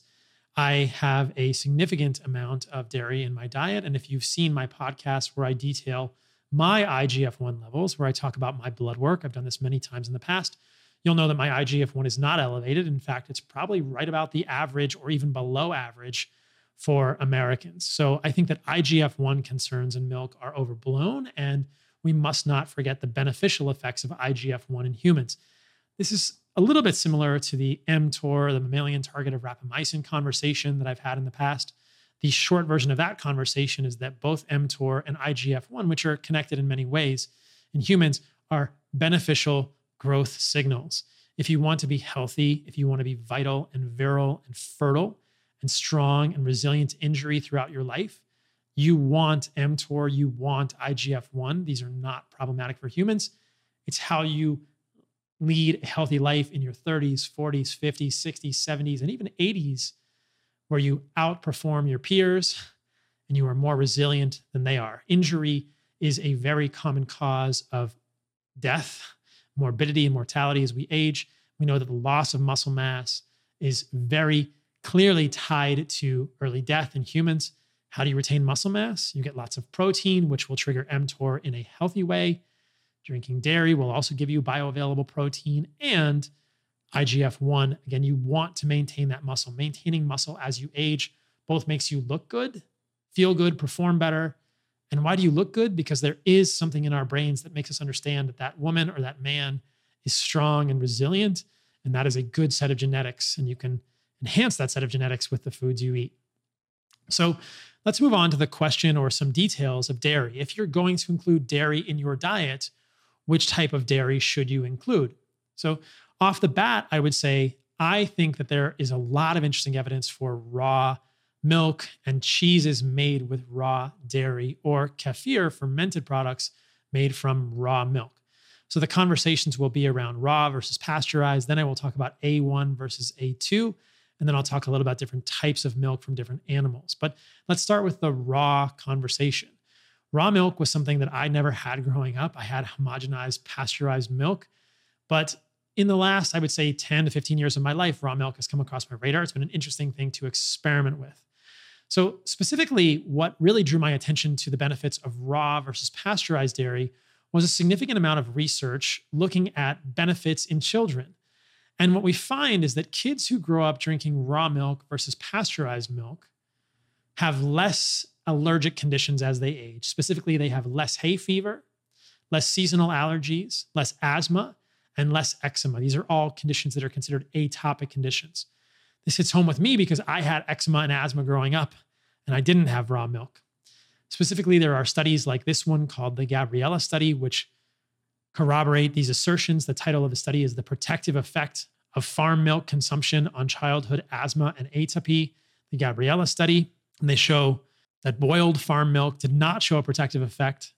I have a significant amount of dairy in my diet, and if you've seen my podcast where I detail my IGF-1 levels, where I talk about my blood work, I've done this many times in the past, you'll know that my IGF-1 is not elevated. In fact, it's probably right about the average or even below average for Americans. So I think that IGF-1 concerns in milk are overblown, and we must not forget the beneficial effects of IGF-1 in humans. This is a little bit similar to the mTOR, the mammalian target of rapamycin conversation that I've had in the past. The short version of that conversation is that both mTOR and IGF-1, which are connected in many ways in humans, are beneficial growth signals. If you want to be healthy, if you want to be vital and virile and fertile and strong and resilient to injury throughout your life, you want mTOR, you want IGF-1. These are not problematic for humans. It's how you lead a healthy life in your 30s, 40s, 50s, 60s, 70s, and even 80s, where you outperform your peers and you are more resilient than they are. Injury is a very common cause of death, morbidity, and mortality as we age. We know that the loss of muscle mass is very clearly tied to early death in humans. How do you retain muscle mass? You get lots of protein, which will trigger mTOR in a healthy way. Drinking dairy will also give you bioavailable protein and IGF-1. Again, you want to maintain that muscle. Maintaining muscle as you age both makes you look good, feel good, perform better. And why do you look good? Because there is something in our brains that makes us understand that that woman or that man is strong and resilient, and that is a good set of genetics, and you can enhance that set of genetics with the foods you eat. So let's move on to the question or some details of dairy. If you're going to include dairy in your diet, which type of dairy should you include? So off the bat, I would say, I think that there is a lot of interesting evidence for raw milk and cheeses made with raw dairy, or kefir, fermented products made from raw milk. So the conversations will be around raw versus pasteurized. Then I will talk about A1 versus A2. And then I'll talk a little about different types of milk from different animals. But let's start with the raw conversation. Raw milk was something that I never had growing up. I had homogenized pasteurized milk. But in the last, I would say 10 to 15 years of my life, raw milk has come across my radar. It's been an interesting thing to experiment with. So specifically, what really drew my attention to the benefits of raw versus pasteurized dairy was a significant amount of research looking at benefits in children. And what we find is that kids who grow up drinking raw milk versus pasteurized milk have less allergic conditions as they age. Specifically, they have less hay fever, less seasonal allergies, less asthma, and less eczema. These are all conditions that are considered atopic conditions. This hits home with me because I had eczema and asthma growing up, and I didn't have raw milk. Specifically, there are studies like this one called the Gabriella study, which corroborate these assertions. The title of the study is The Protective Effect of Farm Milk Consumption on Childhood Asthma and Atopy, the Gabriella study. And they show that boiled farm milk did not show a protective effect.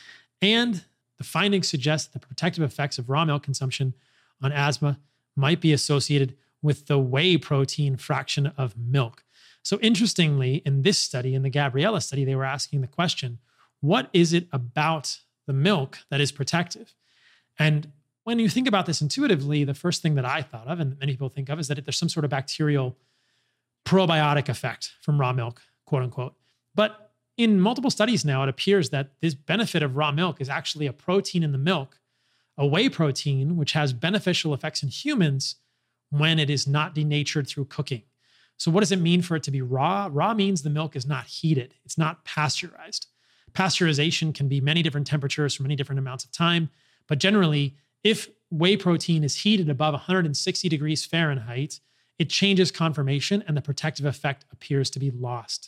And the findings suggest that the protective effects of raw milk consumption on asthma might be associated with the whey protein fraction of milk. So interestingly, in this study, in the Gabriella study, they were asking the question, what is it about the milk that is protective? And when you think about this intuitively, the first thing that I thought of, and many people think of, is that there's some sort of bacterial probiotic effect from raw milk, quote unquote. But in multiple studies now, it appears that this benefit of raw milk is actually a protein in the milk, a whey protein, which has beneficial effects in humans when it is not denatured through cooking. So what does it mean for it to be raw? Raw means the milk is not heated. It's not pasteurized. Pasteurization can be many different temperatures for many different amounts of time. But generally, if whey protein is heated above 160 degrees Fahrenheit, it changes conformation and the protective effect appears to be lost.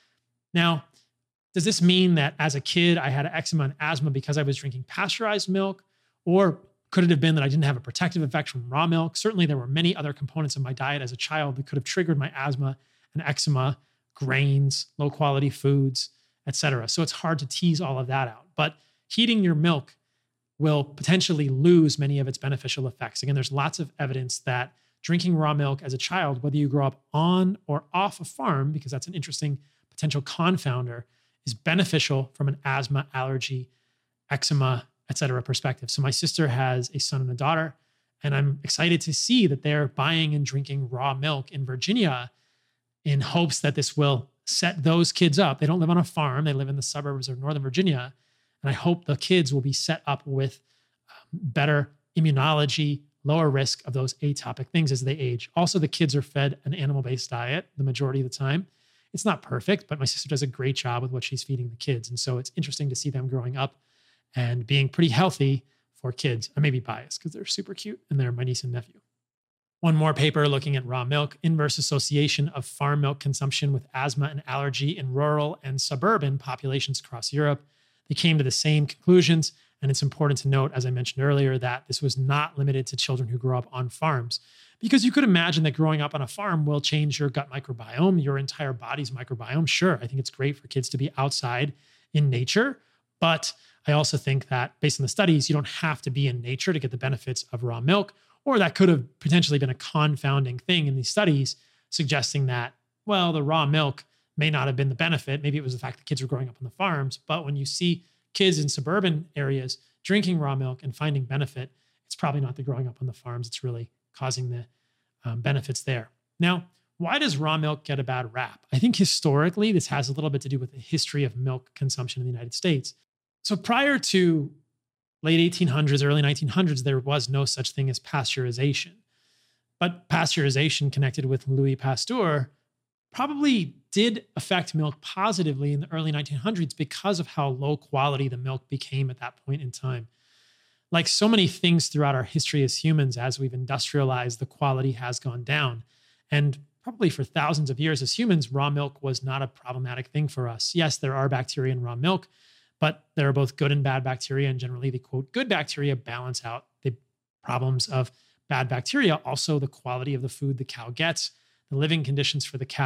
Now, does this mean that as a kid, I had eczema and asthma because I was drinking pasteurized milk? Or could it have been that I didn't have a protective effect from raw milk? Certainly, there were many other components of my diet as a child that could have triggered my asthma and eczema, grains, low quality foods, etc. So it's hard to tease all of that out. But heating your milk will potentially lose many of its beneficial effects. Again, there's lots of evidence that drinking raw milk as a child, whether you grow up on or off a farm, because that's an interesting potential confounder, is beneficial from an asthma, allergy, eczema, etc. perspective. So my sister has a son and a daughter, and I'm excited to see that they're buying and drinking raw milk in Virginia in hopes that this will set those kids up. They don't live on a farm. They live in the suburbs of Northern Virginia. And I hope the kids will be set up with better immunology, lower risk of those atopic things as they age. Also, the kids are fed an animal-based diet the majority of the time. It's not perfect, but my sister does a great job with what she's feeding the kids. And so it's interesting to see them growing up and being pretty healthy for kids. I may be biased because they're super cute and they're my niece and nephew. One more paper looking at raw milk, inverse association of farm milk consumption with asthma and allergy in rural and suburban populations across Europe. They came to the same conclusions. And it's important to note, as I mentioned earlier, that this was not limited to children who grow up on farms. Because you could imagine that growing up on a farm will change your gut microbiome, your entire body's microbiome. Sure, I think it's great for kids to be outside in nature. But I also think that based on the studies, you don't have to be in nature to get the benefits of raw milk, or that could have potentially been a confounding thing in these studies, suggesting that, well, the raw milk may not have been the benefit. Maybe it was the fact that kids were growing up on the farms. But when you see kids in suburban areas drinking raw milk and finding benefit, it's probably not the growing up on the farms. It's really causing the benefits there. Now, why does raw milk get a bad rap? I think historically, this has a little bit to do with the history of milk consumption in the United States. So prior to late 1800s, early 1900s, there was no such thing as pasteurization. But pasteurization connected with Louis Pasteur probably did affect milk positively in the early 1900s because of how low quality the milk became at that point in time. Like so many things throughout our history as humans, as we've industrialized, the quality has gone down. And probably for thousands of years as humans, raw milk was not a problematic thing for us. Yes, there are bacteria in raw milk, but there are both good and bad bacteria. And generally, the quote, good bacteria balance out the problems of bad bacteria. Also, the quality of the food the cow gets, the living conditions for the cow,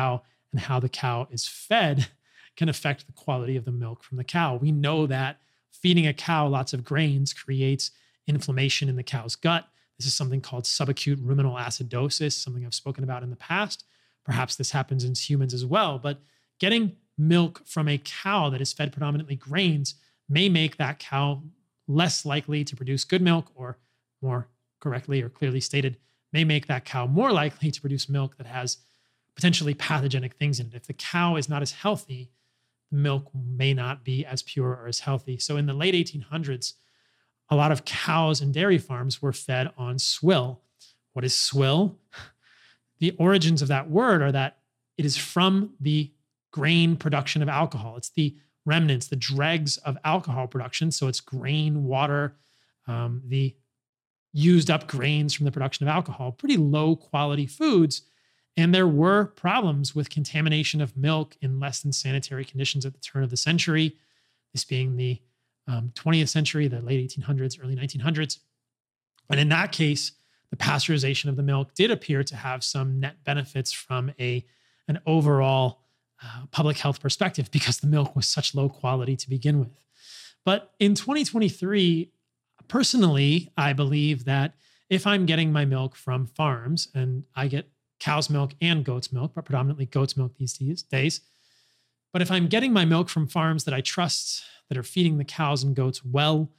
and how the cow is fed can affect the quality of the milk from the cow. We know that feeding a cow lots of grains creates inflammation in the cow's gut. This is something called subacute ruminal acidosis, something I've spoken about in the past. Perhaps this happens in humans as well, but getting milk from a cow that is fed predominantly grains may make that cow less likely to produce good milk, or more correctly or clearly stated, may make that cow more likely to produce milk that has potentially pathogenic things in it. If the cow is not as healthy, the milk may not be as pure or as healthy. So in the late 1800s, a lot of cows and dairy farms were fed on swill. What is swill? The origins of that word are that it is from the grain production of alcohol. It's the remnants, the dregs of alcohol production. So it's grain, water, the used up grains from the production of alcohol, pretty low quality foods. And there were problems with contamination of milk in less than sanitary conditions at the turn of the century, this being the 20th century, the late 1800s, early 1900s. And in that case, the pasteurization of the milk did appear to have some net benefits from an overall public health perspective, because the milk was such low quality to begin with. But in 2023, personally, I believe that if I'm getting my milk from farms, and I get cow's milk and goat's milk, but predominantly goat's milk these days, but if I'm getting my milk from farms that I trust, that are feeding the cows and goats well,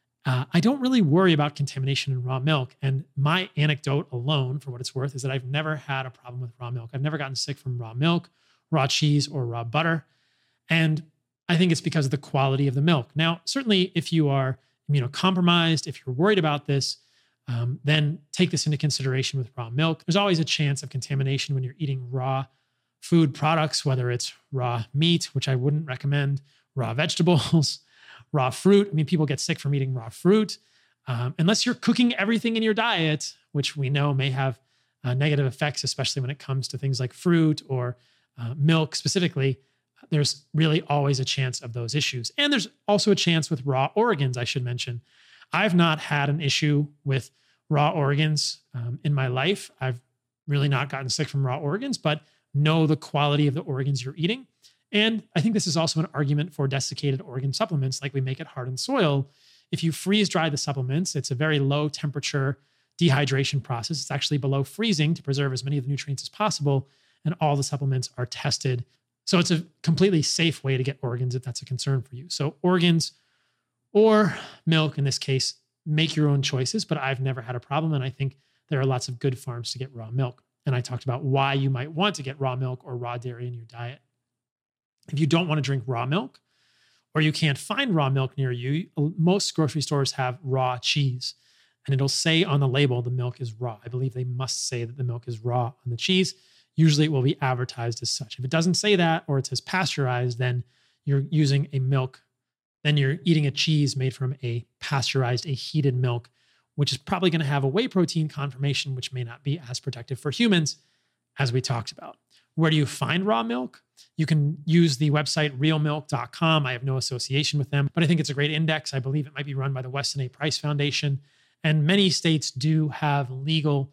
I don't really worry about contamination in raw milk. And my anecdote alone, for what it's worth, is that I've never had a problem with raw milk. I've never gotten sick from raw milk, raw cheese, or raw butter. And I think it's because of the quality of the milk. Now, certainly if you are immunocompromised, if you're worried about this, then take this into consideration with raw milk. There's always a chance of contamination when you're eating raw food products, whether it's raw meat, which I wouldn't recommend, raw vegetables, raw fruit. I mean, people get sick from eating raw fruit. Unless you're cooking everything in your diet, which we know may have negative effects, especially when it comes to things like fruit or milk specifically, there's really always a chance of those issues. And there's also a chance with raw organs, I should mention. I've not had an issue with raw organs in my life. I've really not gotten sick from raw organs, but know the quality of the organs you're eating. And I think this is also an argument for desiccated organ supplements like we make at Heart and Soil. If you freeze dry the supplements, it's a very low temperature dehydration process. It's actually below freezing to preserve as many of the nutrients as possible. And all the supplements are tested. So it's a completely safe way to get organs if that's a concern for you. So organs or milk, in this case, make your own choices, but I've never had a problem. And I think there are lots of good farms to get raw milk. And I talked about why you might want to get raw milk or raw dairy in your diet. If you don't want to drink raw milk, or you can't find raw milk near you, most grocery stores have raw cheese, and it'll say on the label the milk is raw. I believe they must say that the milk is raw on the cheese. Usually it will be advertised as such. If it doesn't say that, or it says pasteurized, then you're using a milk, then you're eating a cheese made from a pasteurized, a heated milk, which is probably going to have a whey protein conformation, which may not be as protective for humans, as we talked about. Where do you find raw milk? You can use the website realmilk.com. I have no association with them, but I think it's a great index. I believe it might be run by the Weston A. Price Foundation. And many states do have legal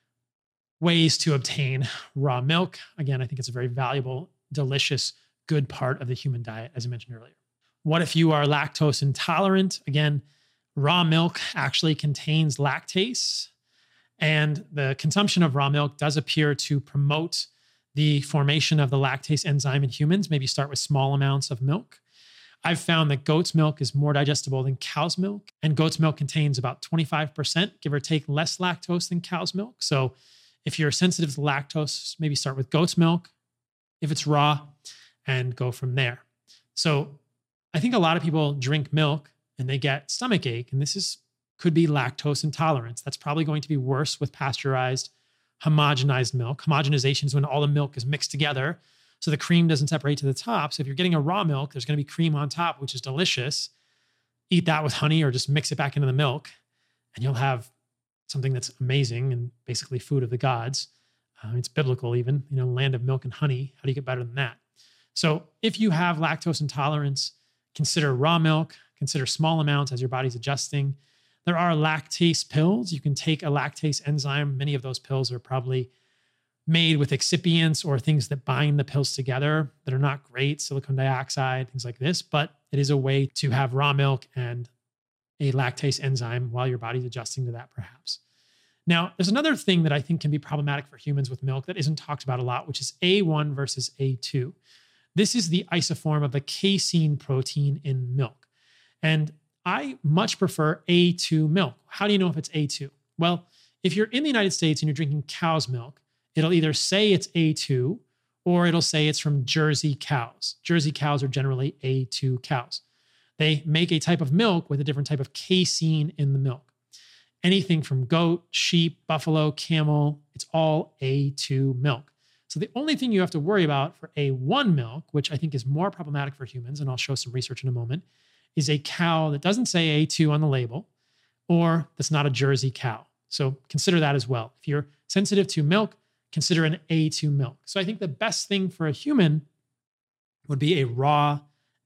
ways to obtain raw milk. Again, I think it's a very valuable, delicious, good part of the human diet, as I mentioned earlier. What if you are lactose intolerant? Again, raw milk actually contains lactase, and the consumption of raw milk does appear to promote the formation of the lactase enzyme in humans. Maybe start with small amounts of milk. I've found that goat's milk is more digestible than cow's milk, and goat's milk contains about 25%, give or take, less lactose than cow's milk. So if you're sensitive to lactose, maybe start with goat's milk if it's raw and go from there. So I think a lot of people drink milk and they get stomach ache, and could be lactose intolerance. That's probably going to be worse with pasteurized, homogenized milk. Homogenization is when all the milk is mixed together, so the cream doesn't separate to the top. So if you're getting a raw milk, there's going to be cream on top, which is delicious. Eat that with honey or just mix it back into the milk, and you'll have something that's amazing and basically food of the gods. It's biblical even, land of milk and honey. How do you get better than that? So if you have lactose intolerance, consider raw milk, consider small amounts as your body's adjusting. There are lactase pills. You can take a lactase enzyme. Many of those pills are probably made with excipients or things that bind the pills together that are not great, silicone dioxide, things like this, but it is a way to have raw milk and a lactase enzyme while your body's adjusting to that, perhaps. Now, there's another thing that I think can be problematic for humans with milk that isn't talked about a lot, which is A1 versus A2. This is the isoform of the casein protein in milk. And I much prefer A2 milk. How do you know if it's A2? Well, if you're in the United States and you're drinking cow's milk, it'll either say it's A2 or it'll say it's from Jersey cows. Jersey cows are generally A2 cows. They make a type of milk with a different type of casein in the milk. Anything from goat, sheep, buffalo, camel, it's all A2 milk. So the only thing you have to worry about for A1 milk, which I think is more problematic for humans, and I'll show some research in a moment, is a cow that doesn't say A2 on the label or that's not a Jersey cow. So consider that as well. If you're sensitive to milk, consider an A2 milk. So I think the best thing for a human would be a raw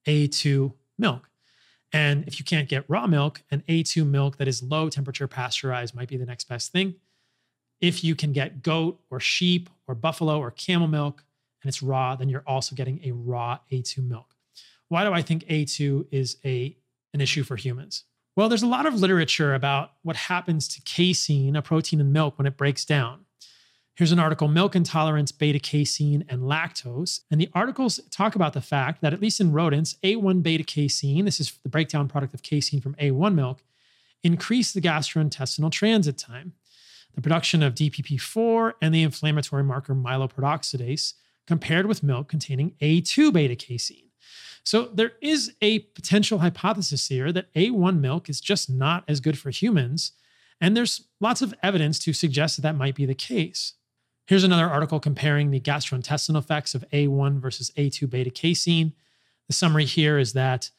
A2 milk. And if you can't get raw milk, an A2 milk that is low temperature pasteurized might be the next best thing. If you can get goat or sheep or buffalo or camel milk and it's raw, then you're also getting a raw A2 milk. Why do I think A2 is an issue for humans? Well, there's a lot of literature about what happens to casein, a protein in milk, when it breaks down. Here's an article, Milk Intolerance, Beta Casein, and Lactose. And the articles talk about the fact that, at least in rodents, A1 beta casein, this is the breakdown product of casein from A1 milk, increase the gastrointestinal transit time, the production of DPP-4, and the inflammatory marker myeloperoxidase compared with milk containing A2 beta casein. So there is a potential hypothesis here that A1 milk is just not as good for humans. And there's lots of evidence to suggest that that might be the case. Here's another article comparing the gastrointestinal effects of A1 versus A2 beta casein. The summary here is that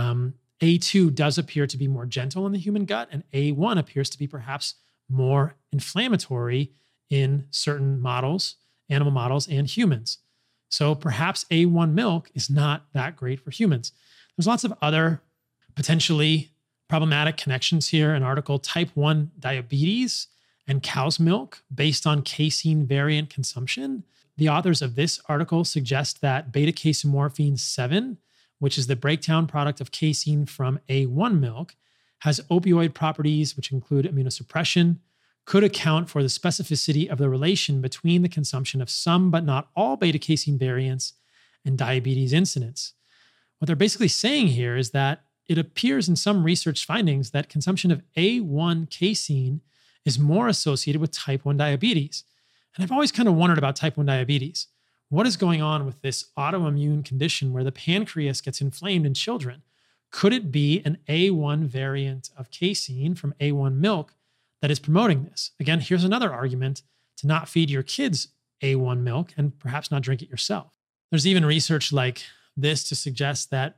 A2 does appear to be more gentle in the human gut, and A1 appears to be perhaps more inflammatory in certain models, animal models, and humans. So perhaps A1 milk is not that great for humans. There's lots of other potentially problematic connections here. An article, Type 1 Diabetes and Cow's Milk Based on Casein Variant Consumption. The authors of this article suggest that beta-casomorphine 7, which is the breakdown product of casein from A1 milk, has opioid properties which include immunosuppression, could account for the specificity of the relation between the consumption of some but not all beta-casein variants and diabetes incidence. What they're basically saying here is that it appears in some research findings that consumption of A1 casein is more associated with type 1 diabetes. And I've always kind of wondered about type 1 diabetes. What is going on with this autoimmune condition where the pancreas gets inflamed in children? Could it be an A1 variant of casein from A1 milk that is promoting this? Again, here's another argument to not feed your kids A1 milk and perhaps not drink it yourself. There's even research like this to suggest that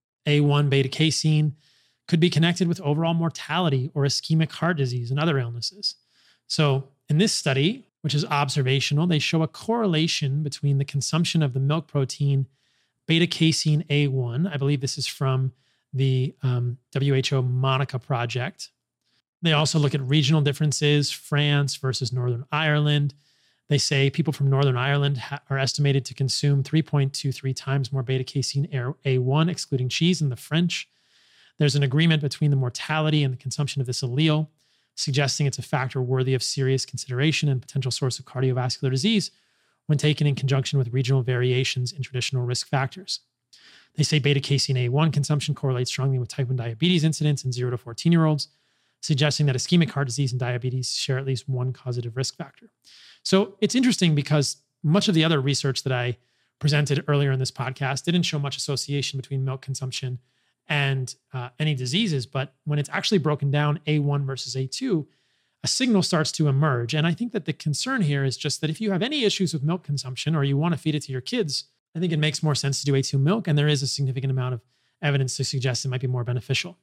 A1 beta casein could be connected with overall mortality or ischemic heart disease and other illnesses. So in this study, which is observational, they show a correlation between the consumption of the milk protein beta casein A1. I believe this is from the WHO Monica project. They also look at regional differences, France versus Northern Ireland. They say people from Northern Ireland are estimated to consume 3.23 times more beta casein A1, excluding cheese, than the French. There's an agreement between the mortality and the consumption of this allele, suggesting it's a factor worthy of serious consideration and potential source of cardiovascular disease when taken in conjunction with regional variations in traditional risk factors. They say beta casein A1 consumption correlates strongly with type 1 diabetes incidence in 0 to 14-year-olds, suggesting that ischemic heart disease and diabetes share at least one causative risk factor. So it's interesting because much of the other research that I presented earlier in this podcast didn't show much association between milk consumption and any diseases. But when it's actually broken down, A1 versus A2, a signal starts to emerge. And I think that the concern here is just that if you have any issues with milk consumption or you want to feed it to your kids, I think it makes more sense to do A2 milk. And there is a significant amount of evidence to suggest it might be more beneficial.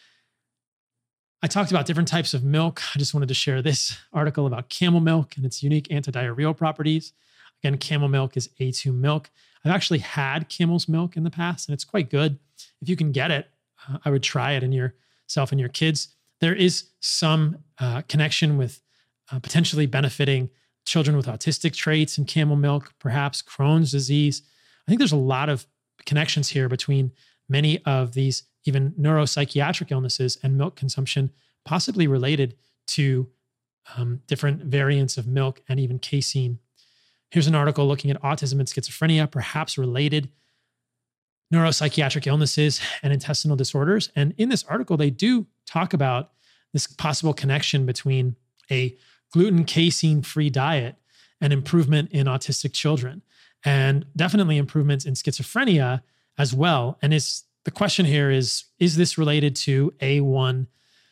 I talked about different types of milk. I just wanted to share this article about camel milk and its unique antidiarrheal properties. Again, camel milk is A2 milk. I've actually had camel's milk in the past, and it's quite good. If you can get it, I would try it in yourself and your kids. There is some connection with potentially benefiting children with autistic traits in camel milk, perhaps Crohn's disease. I think there's a lot of connections here between many of these even neuropsychiatric illnesses and milk consumption, possibly related to different variants of milk and even casein. Here's an article looking at autism and schizophrenia, perhaps related neuropsychiatric illnesses and intestinal disorders. And in this article, they do talk about this possible connection between a gluten casein-free diet and improvement in autistic children, and definitely improvements in schizophrenia as well. And the question here is this related to A1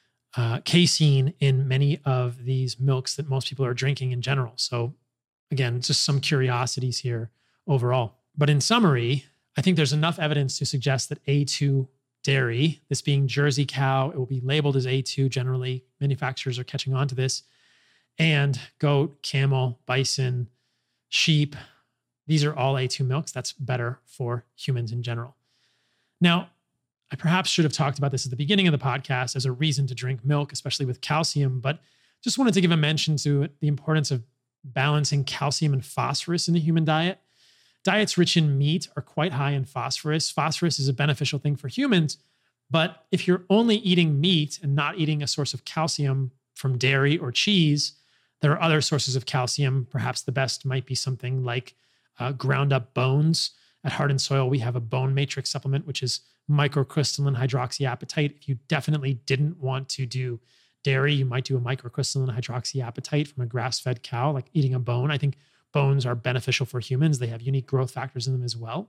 casein in many of these milks that most people are drinking in general? So again, just some curiosities here overall. But in summary, I think there's enough evidence to suggest that A2 dairy, this being Jersey cow, it will be labeled as A2 generally. Manufacturers are catching on to this. And goat, camel, bison, sheep, these are all A2 milks. That's better for humans in general. Now, I perhaps should have talked about this at the beginning of the podcast as a reason to drink milk, especially with calcium, but just wanted to give a mention to the importance of balancing calcium and phosphorus in the human diet. Diets rich in meat are quite high in phosphorus. Phosphorus is a beneficial thing for humans, but if you're only eating meat and not eating a source of calcium from dairy or cheese, there are other sources of calcium. Perhaps the best might be something like ground up bones. At Heart and Soil, we have a bone matrix supplement, which is microcrystalline hydroxyapatite. If you definitely didn't want to do dairy, you might do a microcrystalline hydroxyapatite from a grass-fed cow, like eating a bone. I think bones are beneficial for humans. They have unique growth factors in them as well.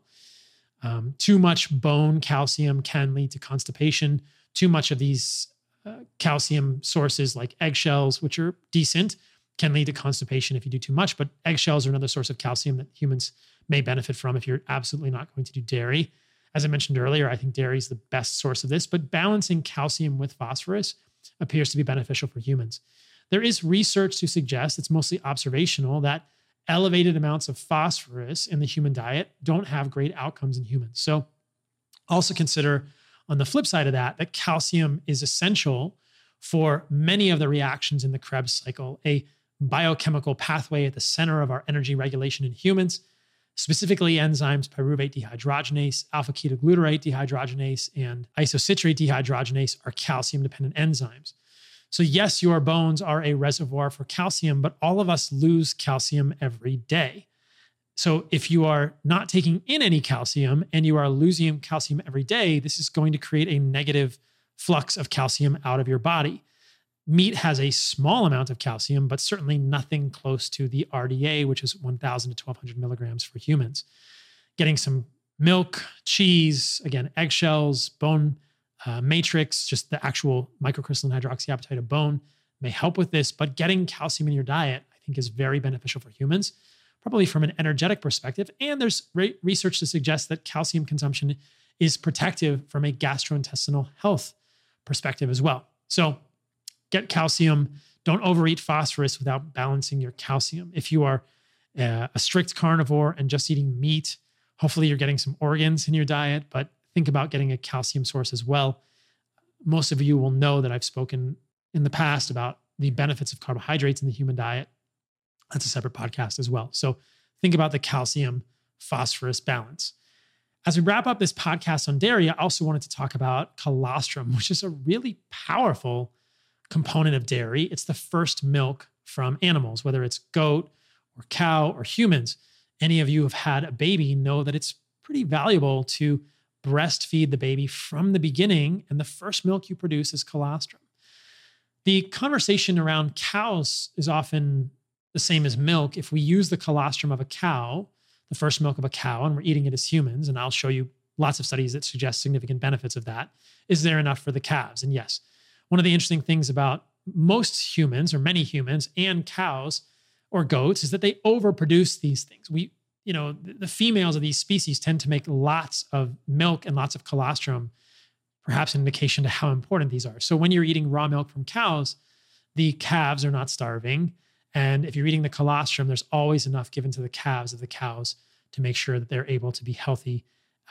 Too much bone calcium can lead to constipation. Too much of these calcium sources like eggshells, which are decent, can lead to constipation if you do too much. But eggshells are another source of calcium that humans may benefit from if you're absolutely not going to do dairy. As I mentioned earlier, I think dairy is the best source of this, but balancing calcium with phosphorus appears to be beneficial for humans. There is research to suggest, it's mostly observational, that elevated amounts of phosphorus in the human diet don't have great outcomes in humans. So also consider on the flip side of that, that calcium is essential for many of the reactions in the Krebs cycle, a biochemical pathway at the center of our energy regulation in humans. Specifically, enzymes pyruvate dehydrogenase, alpha ketoglutarate dehydrogenase, and isocitrate dehydrogenase are calcium-dependent enzymes. So yes, your bones are a reservoir for calcium, but all of us lose calcium every day. So if you are not taking in any calcium and you are losing calcium every day, this is going to create a negative flux of calcium out of your body. Meat has a small amount of calcium, but certainly nothing close to the RDA, which is 1,000 to 1,200 milligrams for humans. Getting some milk, cheese, again, eggshells, bone matrix, just the actual microcrystalline hydroxyapatite of bone may help with this, but getting calcium in your diet, I think, is very beneficial for humans, probably from an energetic perspective. And there's research to suggest that calcium consumption is protective from a gastrointestinal health perspective as well. So get calcium. Don't overeat phosphorus without balancing your calcium. If you are a strict carnivore and just eating meat, hopefully you're getting some organs in your diet, but think about getting a calcium source as well. Most of you will know that I've spoken in the past about the benefits of carbohydrates in the human diet. That's a separate podcast as well. So think about the calcium phosphorus balance. As we wrap up this podcast on dairy, I also wanted to talk about colostrum, which is a really powerful component of dairy. It's the first milk from animals, whether it's goat or cow or humans. Any of you who have had a baby know that it's pretty valuable to breastfeed the baby from the beginning, and the first milk you produce is colostrum. The conversation around cows is often the same as milk. If we use the colostrum of a cow, the first milk of a cow, and we're eating it as humans, and I'll show you lots of studies that suggest significant benefits of that, is there enough for the calves? And yes, one of the interesting things about most humans, or many humans, and cows or goats is that they overproduce these things. The females of these species tend to make lots of milk and lots of colostrum, perhaps an indication to how important these are. So when you're eating raw milk from cows, the calves are not starving. And if you're eating the colostrum, there's always enough given to the calves of the cows to make sure that they're able to be healthy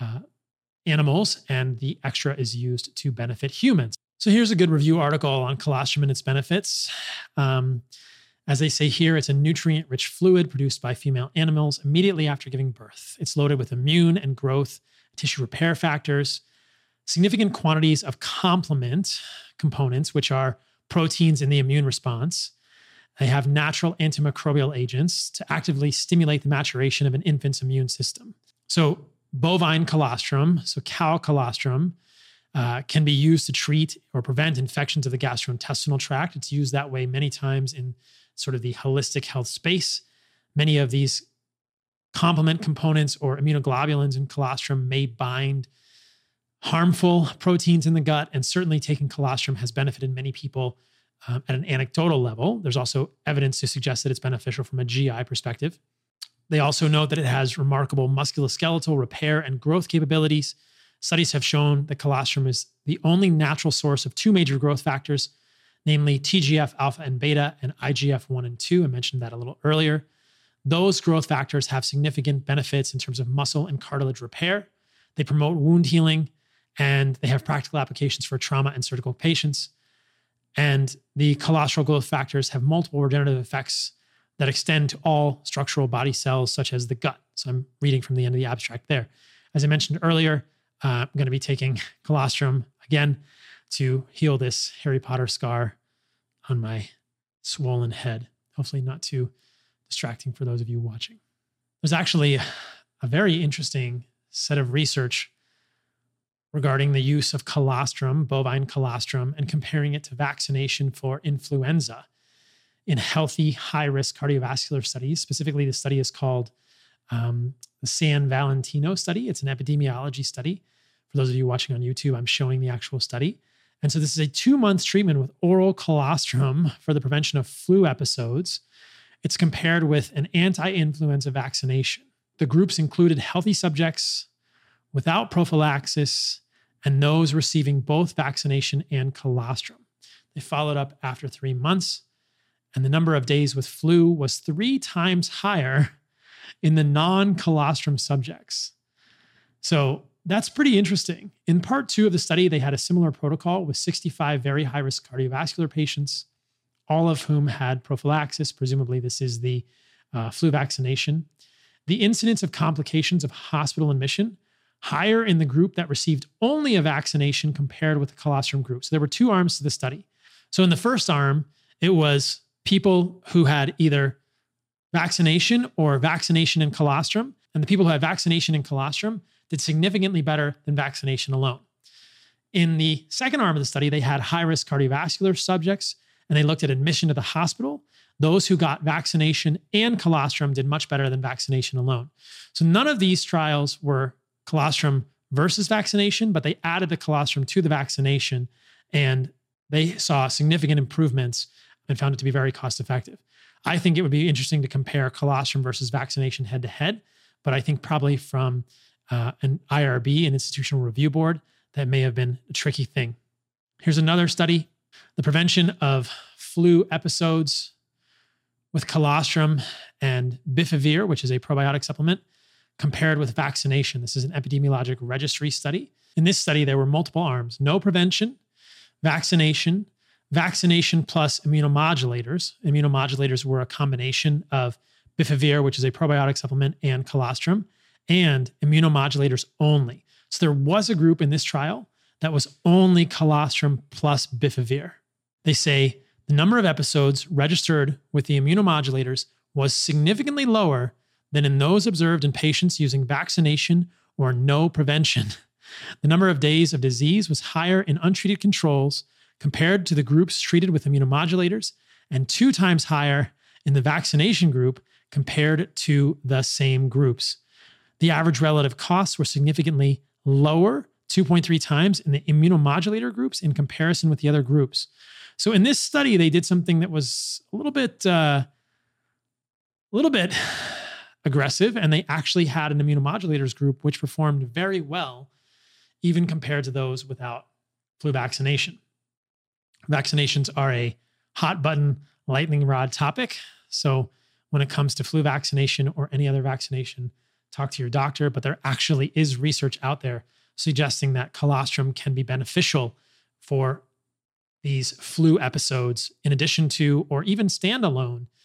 animals, and the extra is used to benefit humans. So here's a good review article on colostrum and its benefits. As they say here, it's a nutrient-rich fluid produced by female animals immediately after giving birth. It's loaded with immune and growth, tissue repair factors, significant quantities of complement components, which are proteins in the immune response. They have natural antimicrobial agents to actively stimulate the maturation of an infant's immune system. So bovine colostrum, so cow colostrum, can be used to treat or prevent infections of the gastrointestinal tract. It's used that way many times in sort of the holistic health space. Many of these complement components or immunoglobulins in colostrum may bind harmful proteins in the gut, and certainly taking colostrum has benefited many people at an anecdotal level. There's also evidence to suggest that it's beneficial from a GI perspective. They also note that it has remarkable musculoskeletal repair and growth capabilities. Studies have shown that colostrum is the only natural source of two major growth factors, namely TGF alpha and beta and IGF-1 and 2. I mentioned that a little earlier. Those growth factors have significant benefits in terms of muscle and cartilage repair. They promote wound healing, and they have practical applications for trauma and surgical patients. And the colostral growth factors have multiple regenerative effects that extend to all structural body cells, such as the gut. So I'm reading from the end of the abstract there. As I mentioned earlier, I'm going to be taking colostrum again to heal this Harry Potter scar on my swollen head. Hopefully not too distracting for those of you watching. There's actually a very interesting set of research regarding the use of colostrum, bovine colostrum, and comparing it to vaccination for influenza in healthy, high-risk cardiovascular studies. Specifically, the study is called the San Valentino study. It's an epidemiology study. For those of you watching on YouTube, I'm showing the actual study. And so this is a 2-month treatment with oral colostrum for the prevention of flu episodes. It's compared with an anti-influenza vaccination. The groups included healthy subjects without prophylaxis and those receiving both vaccination and colostrum. They followed up after 3 months, and the number of days with flu was 3 times higher in the non-colostrum subjects. So that's pretty interesting. In part 2 of the study, they had a similar protocol with 65 very high-risk cardiovascular patients, all of whom had prophylaxis. Presumably, this is the flu vaccination. The incidence of complications of hospital admission higher in the group that received only a vaccination compared with the colostrum group. So there were 2 arms to the study. So in the first arm, it was people who had either vaccination or vaccination and colostrum. And the people who had vaccination and colostrum did significantly better than vaccination alone. In the second arm of the study, they had high-risk cardiovascular subjects, and they looked at admission to the hospital. Those who got vaccination and colostrum did much better than vaccination alone. So none of these trials were colostrum versus vaccination, but they added the colostrum to the vaccination, and they saw significant improvements and found it to be very cost-effective. I think it would be interesting to compare colostrum versus vaccination head-to-head, but I think probably from an IRB, an institutional review board, that may have been a tricky thing. Here's another study. The prevention of flu episodes with colostrum and Bifavir, which is a probiotic supplement, compared with vaccination. This is an epidemiologic registry study. In this study, there were multiple arms: no prevention, vaccination, vaccination plus immunomodulators. Immunomodulators were a combination of Bifavir, which is a probiotic supplement, and colostrum, and immunomodulators only. So there was a group in this trial that was only colostrum plus Bifavir. They say the number of episodes registered with the immunomodulators was significantly lower than in those observed in patients using vaccination or no prevention. The number of days of disease was higher in untreated controls compared to the groups treated with immunomodulators, and 2 times higher in the vaccination group compared to the same groups. The average relative costs were significantly lower, 2.3 times, in the immunomodulator groups in comparison with the other groups. So in this study, they did something that was a little bit aggressive, and they actually had an immunomodulators group which performed very well, even compared to those without flu vaccination. Vaccinations are a hot button lightning rod topic. So when it comes to flu vaccination or any other vaccination, talk to your doctor, but there actually is research out there suggesting that colostrum can be beneficial for these flu episodes in addition to, or even standalone,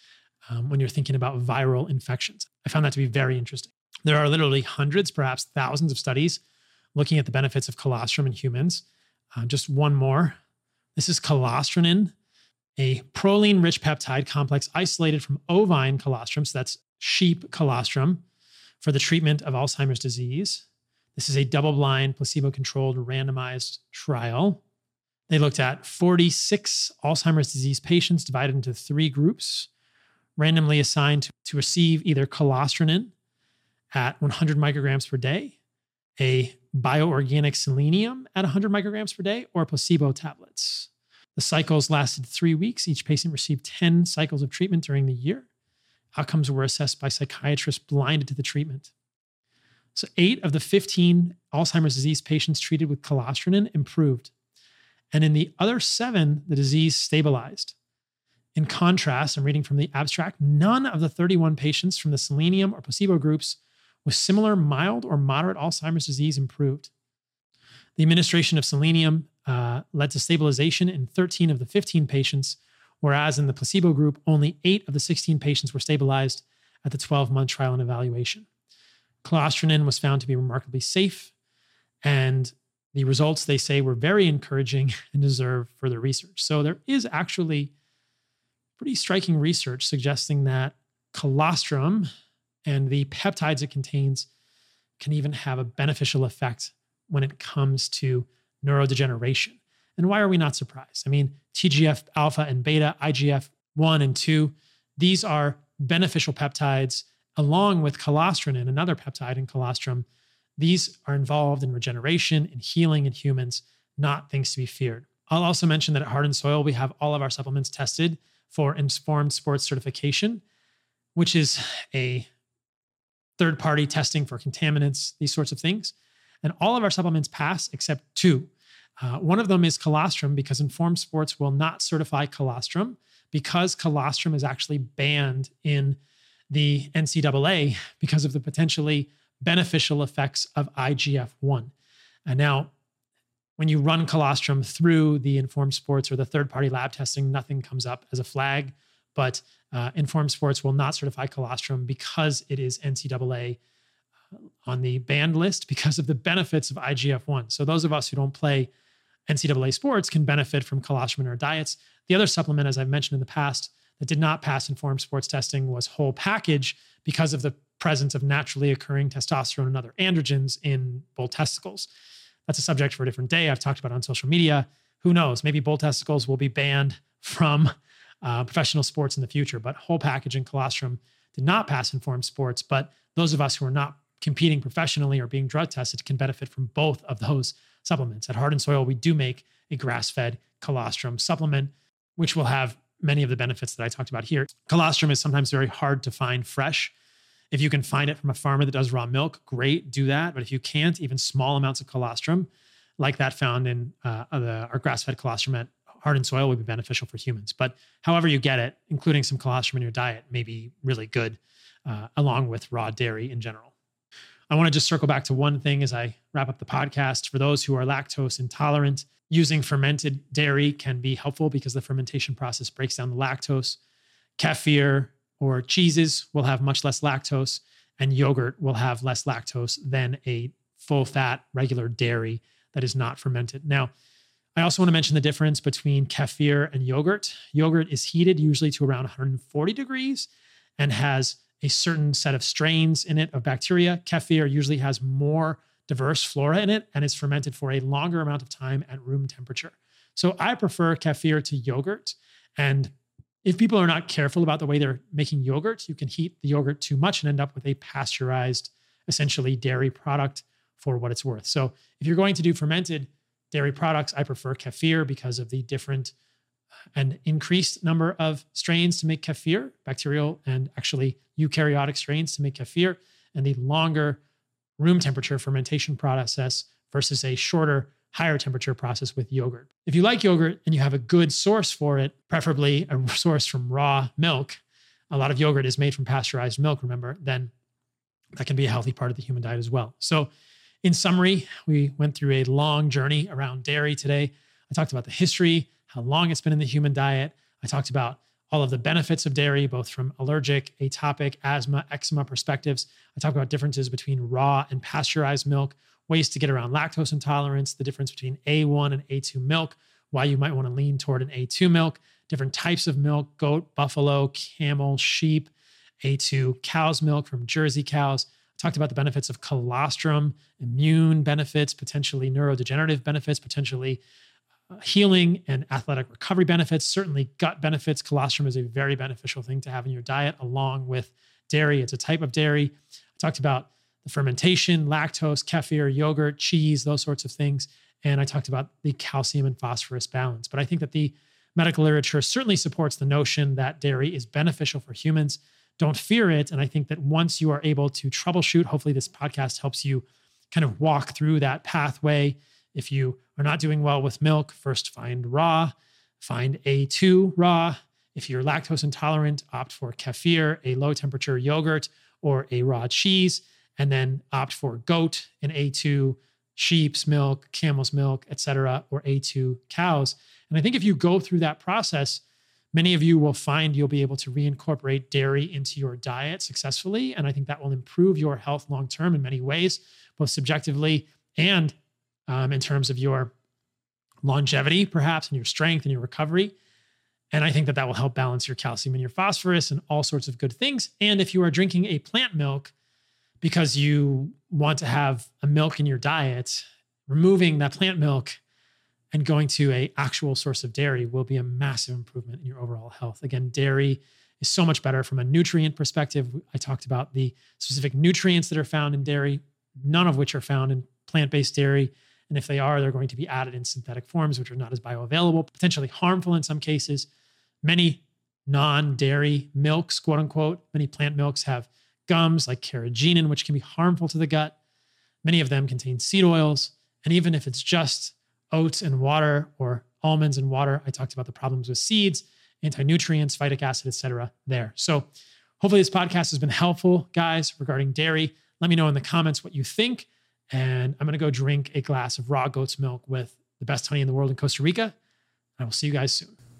when you're thinking about viral infections. I found that to be very interesting. There are literally hundreds, perhaps thousands of studies looking at the benefits of colostrum in humans. Just one more. This is colostronin, a proline-rich peptide complex isolated from ovine colostrum, so that's sheep colostrum, for the treatment of Alzheimer's disease. This is a double-blind, placebo-controlled, randomized trial. They looked at 46 Alzheimer's disease patients divided into 3 groups, randomly assigned to receive either colostronin at 100 micrograms per day, a bioorganic selenium at 100 micrograms per day, or placebo tablets. The cycles lasted 3 weeks. Each patient received 10 cycles of treatment during the year. Outcomes were assessed by psychiatrists blinded to the treatment. So 8 of the 15 Alzheimer's disease patients treated with colostronin improved. And in the other 7, the disease stabilized. In contrast, I'm reading from the abstract, none of the 31 patients from the selenium or placebo groups with similar mild or moderate Alzheimer's disease improved. The administration of selenium led to stabilization in 13 of the 15 patients, whereas in the placebo group, only 8 of the 16 patients were stabilized at the 12-month trial and evaluation. Colostronin was found to be remarkably safe, and the results, they say, were very encouraging and deserve further research. So there is actually pretty striking research suggesting that colostrum and the peptides it contains can even have a beneficial effect when it comes to neurodegeneration. And why are we not surprised? I mean, TGF alpha and beta, IGF 1 and 2, these are beneficial peptides along with colostronin, another peptide in colostrum. These are involved in regeneration and healing in humans, not things to be feared. I'll also mention that at Heart and Soil, we have all of our supplements tested for Informed Sports certification, which is a third-party testing for contaminants, these sorts of things. And all of our supplements pass except 2. One of them is colostrum, because Informed Sports will not certify colostrum because colostrum is actually banned in the NCAA because of the potentially beneficial effects of IGF-1. And now, when you run colostrum through the Informed Sports or the third-party lab testing, nothing comes up as a flag. But Informed Sports will not certify colostrum because it is NCAA on the banned list because of the benefits of IGF-1. So those of us who don't play NCAA sports can benefit from colostrum in our diets. The other supplement, as I've mentioned in the past, that did not pass Informed Sports testing was Whole Package because of the presence of naturally occurring testosterone and other androgens in bull testicles. That's a subject for a different day. I've talked about it on social media. Who knows? Maybe bull testicles will be banned from professional sports in the future. But Whole Package and colostrum did not pass Informed Sports. But those of us who are not competing professionally or being drug tested can benefit from both of those supplements. At Heart and Soil, we do make a grass-fed colostrum supplement, which will have many of the benefits that I talked about here. Colostrum is sometimes very hard to find fresh. If you can find it from a farmer that does raw milk, great, do that. But if you can't, even small amounts of colostrum, like that found in our grass-fed colostrum at Heart and Soil, would be beneficial for humans. But however you get it, including some colostrum in your diet, may be really good, along with raw dairy in general. I want to just circle back to one thing as I wrap up the podcast. For those who are lactose intolerant, using fermented dairy can be helpful because the fermentation process breaks down the lactose. Kefir or cheeses will have much less lactose, and yogurt will have less lactose than a full-fat regular dairy that is not fermented. Now, I also want to mention the difference between kefir and yogurt. Yogurt is heated usually to around 140 degrees and has a certain set of strains in it of bacteria. Kefir usually has more diverse flora in it and is fermented for a longer amount of time at room temperature. So I prefer kefir to yogurt. And if people are not careful about the way they're making yogurt, you can heat the yogurt too much and end up with a pasteurized, essentially dairy product for what it's worth. So if you're going to do fermented dairy products, I prefer kefir because of the different and increased number of strains to make kefir, bacterial and actually eukaryotic strains to make kefir, and the longer room temperature fermentation process versus a shorter, higher temperature process with yogurt. If you like yogurt and you have a good source for it, preferably a source from raw milk, a lot of yogurt is made from pasteurized milk, remember, then that can be a healthy part of the human diet as well. So in summary, we went through a long journey around dairy today. I talked about the history, how long it's been in the human diet. I talked about all of the benefits of dairy, both from allergic, atopic, asthma, eczema perspectives. I talk about differences between raw and pasteurized milk, ways to get around lactose intolerance, the difference between A1 and A2 milk, why you might want to lean toward an A2 milk, different types of milk, goat, buffalo, camel, sheep, A2 cow's milk from Jersey cows. I talked about the benefits of colostrum, immune benefits, potentially neurodegenerative benefits, potentially healing and athletic recovery benefits, certainly gut benefits. Colostrum is a very beneficial thing to have in your diet along with dairy. It's a type of dairy. I talked about the fermentation, lactose, kefir, yogurt, cheese, those sorts of things. And I talked about the calcium and phosphorus balance. But I think that the medical literature certainly supports the notion that dairy is beneficial for humans. Don't fear it. And I think that once you are able to troubleshoot, hopefully this podcast helps you kind of walk through that pathway. If you are not doing well with milk, first find raw, find A2 raw. If you're lactose intolerant, opt for kefir, a low temperature yogurt, or a raw cheese, and then opt for goat and A2, sheep's milk, camel's milk, etc., or A2 cows. And I think if you go through that process, many of you will find you'll be able to reincorporate dairy into your diet successfully. And I think that will improve your health long-term in many ways, both subjectively and in terms of your longevity, perhaps, and your strength and your recovery. And I think that that will help balance your calcium and your phosphorus and all sorts of good things. And if you are drinking a plant milk because you want to have a milk in your diet, removing that plant milk and going to an actual source of dairy will be a massive improvement in your overall health. Again, dairy is so much better from a nutrient perspective. I talked about the specific nutrients that are found in dairy, none of which are found in plant-based dairy. And if they are, they're going to be added in synthetic forms, which are not as bioavailable, potentially harmful in some cases. Many non-dairy milks, quote unquote, many plant milks have gums like carrageenan, which can be harmful to the gut. Many of them contain seed oils. And even if it's just oats and water or almonds and water, I talked about the problems with seeds, anti-nutrients, phytic acid, etc. there. So hopefully this podcast has been helpful, guys, regarding dairy. Let me know in the comments what you think. And I'm going to go drink a glass of raw goat's milk with the best honey in the world in Costa Rica. I will see you guys soon.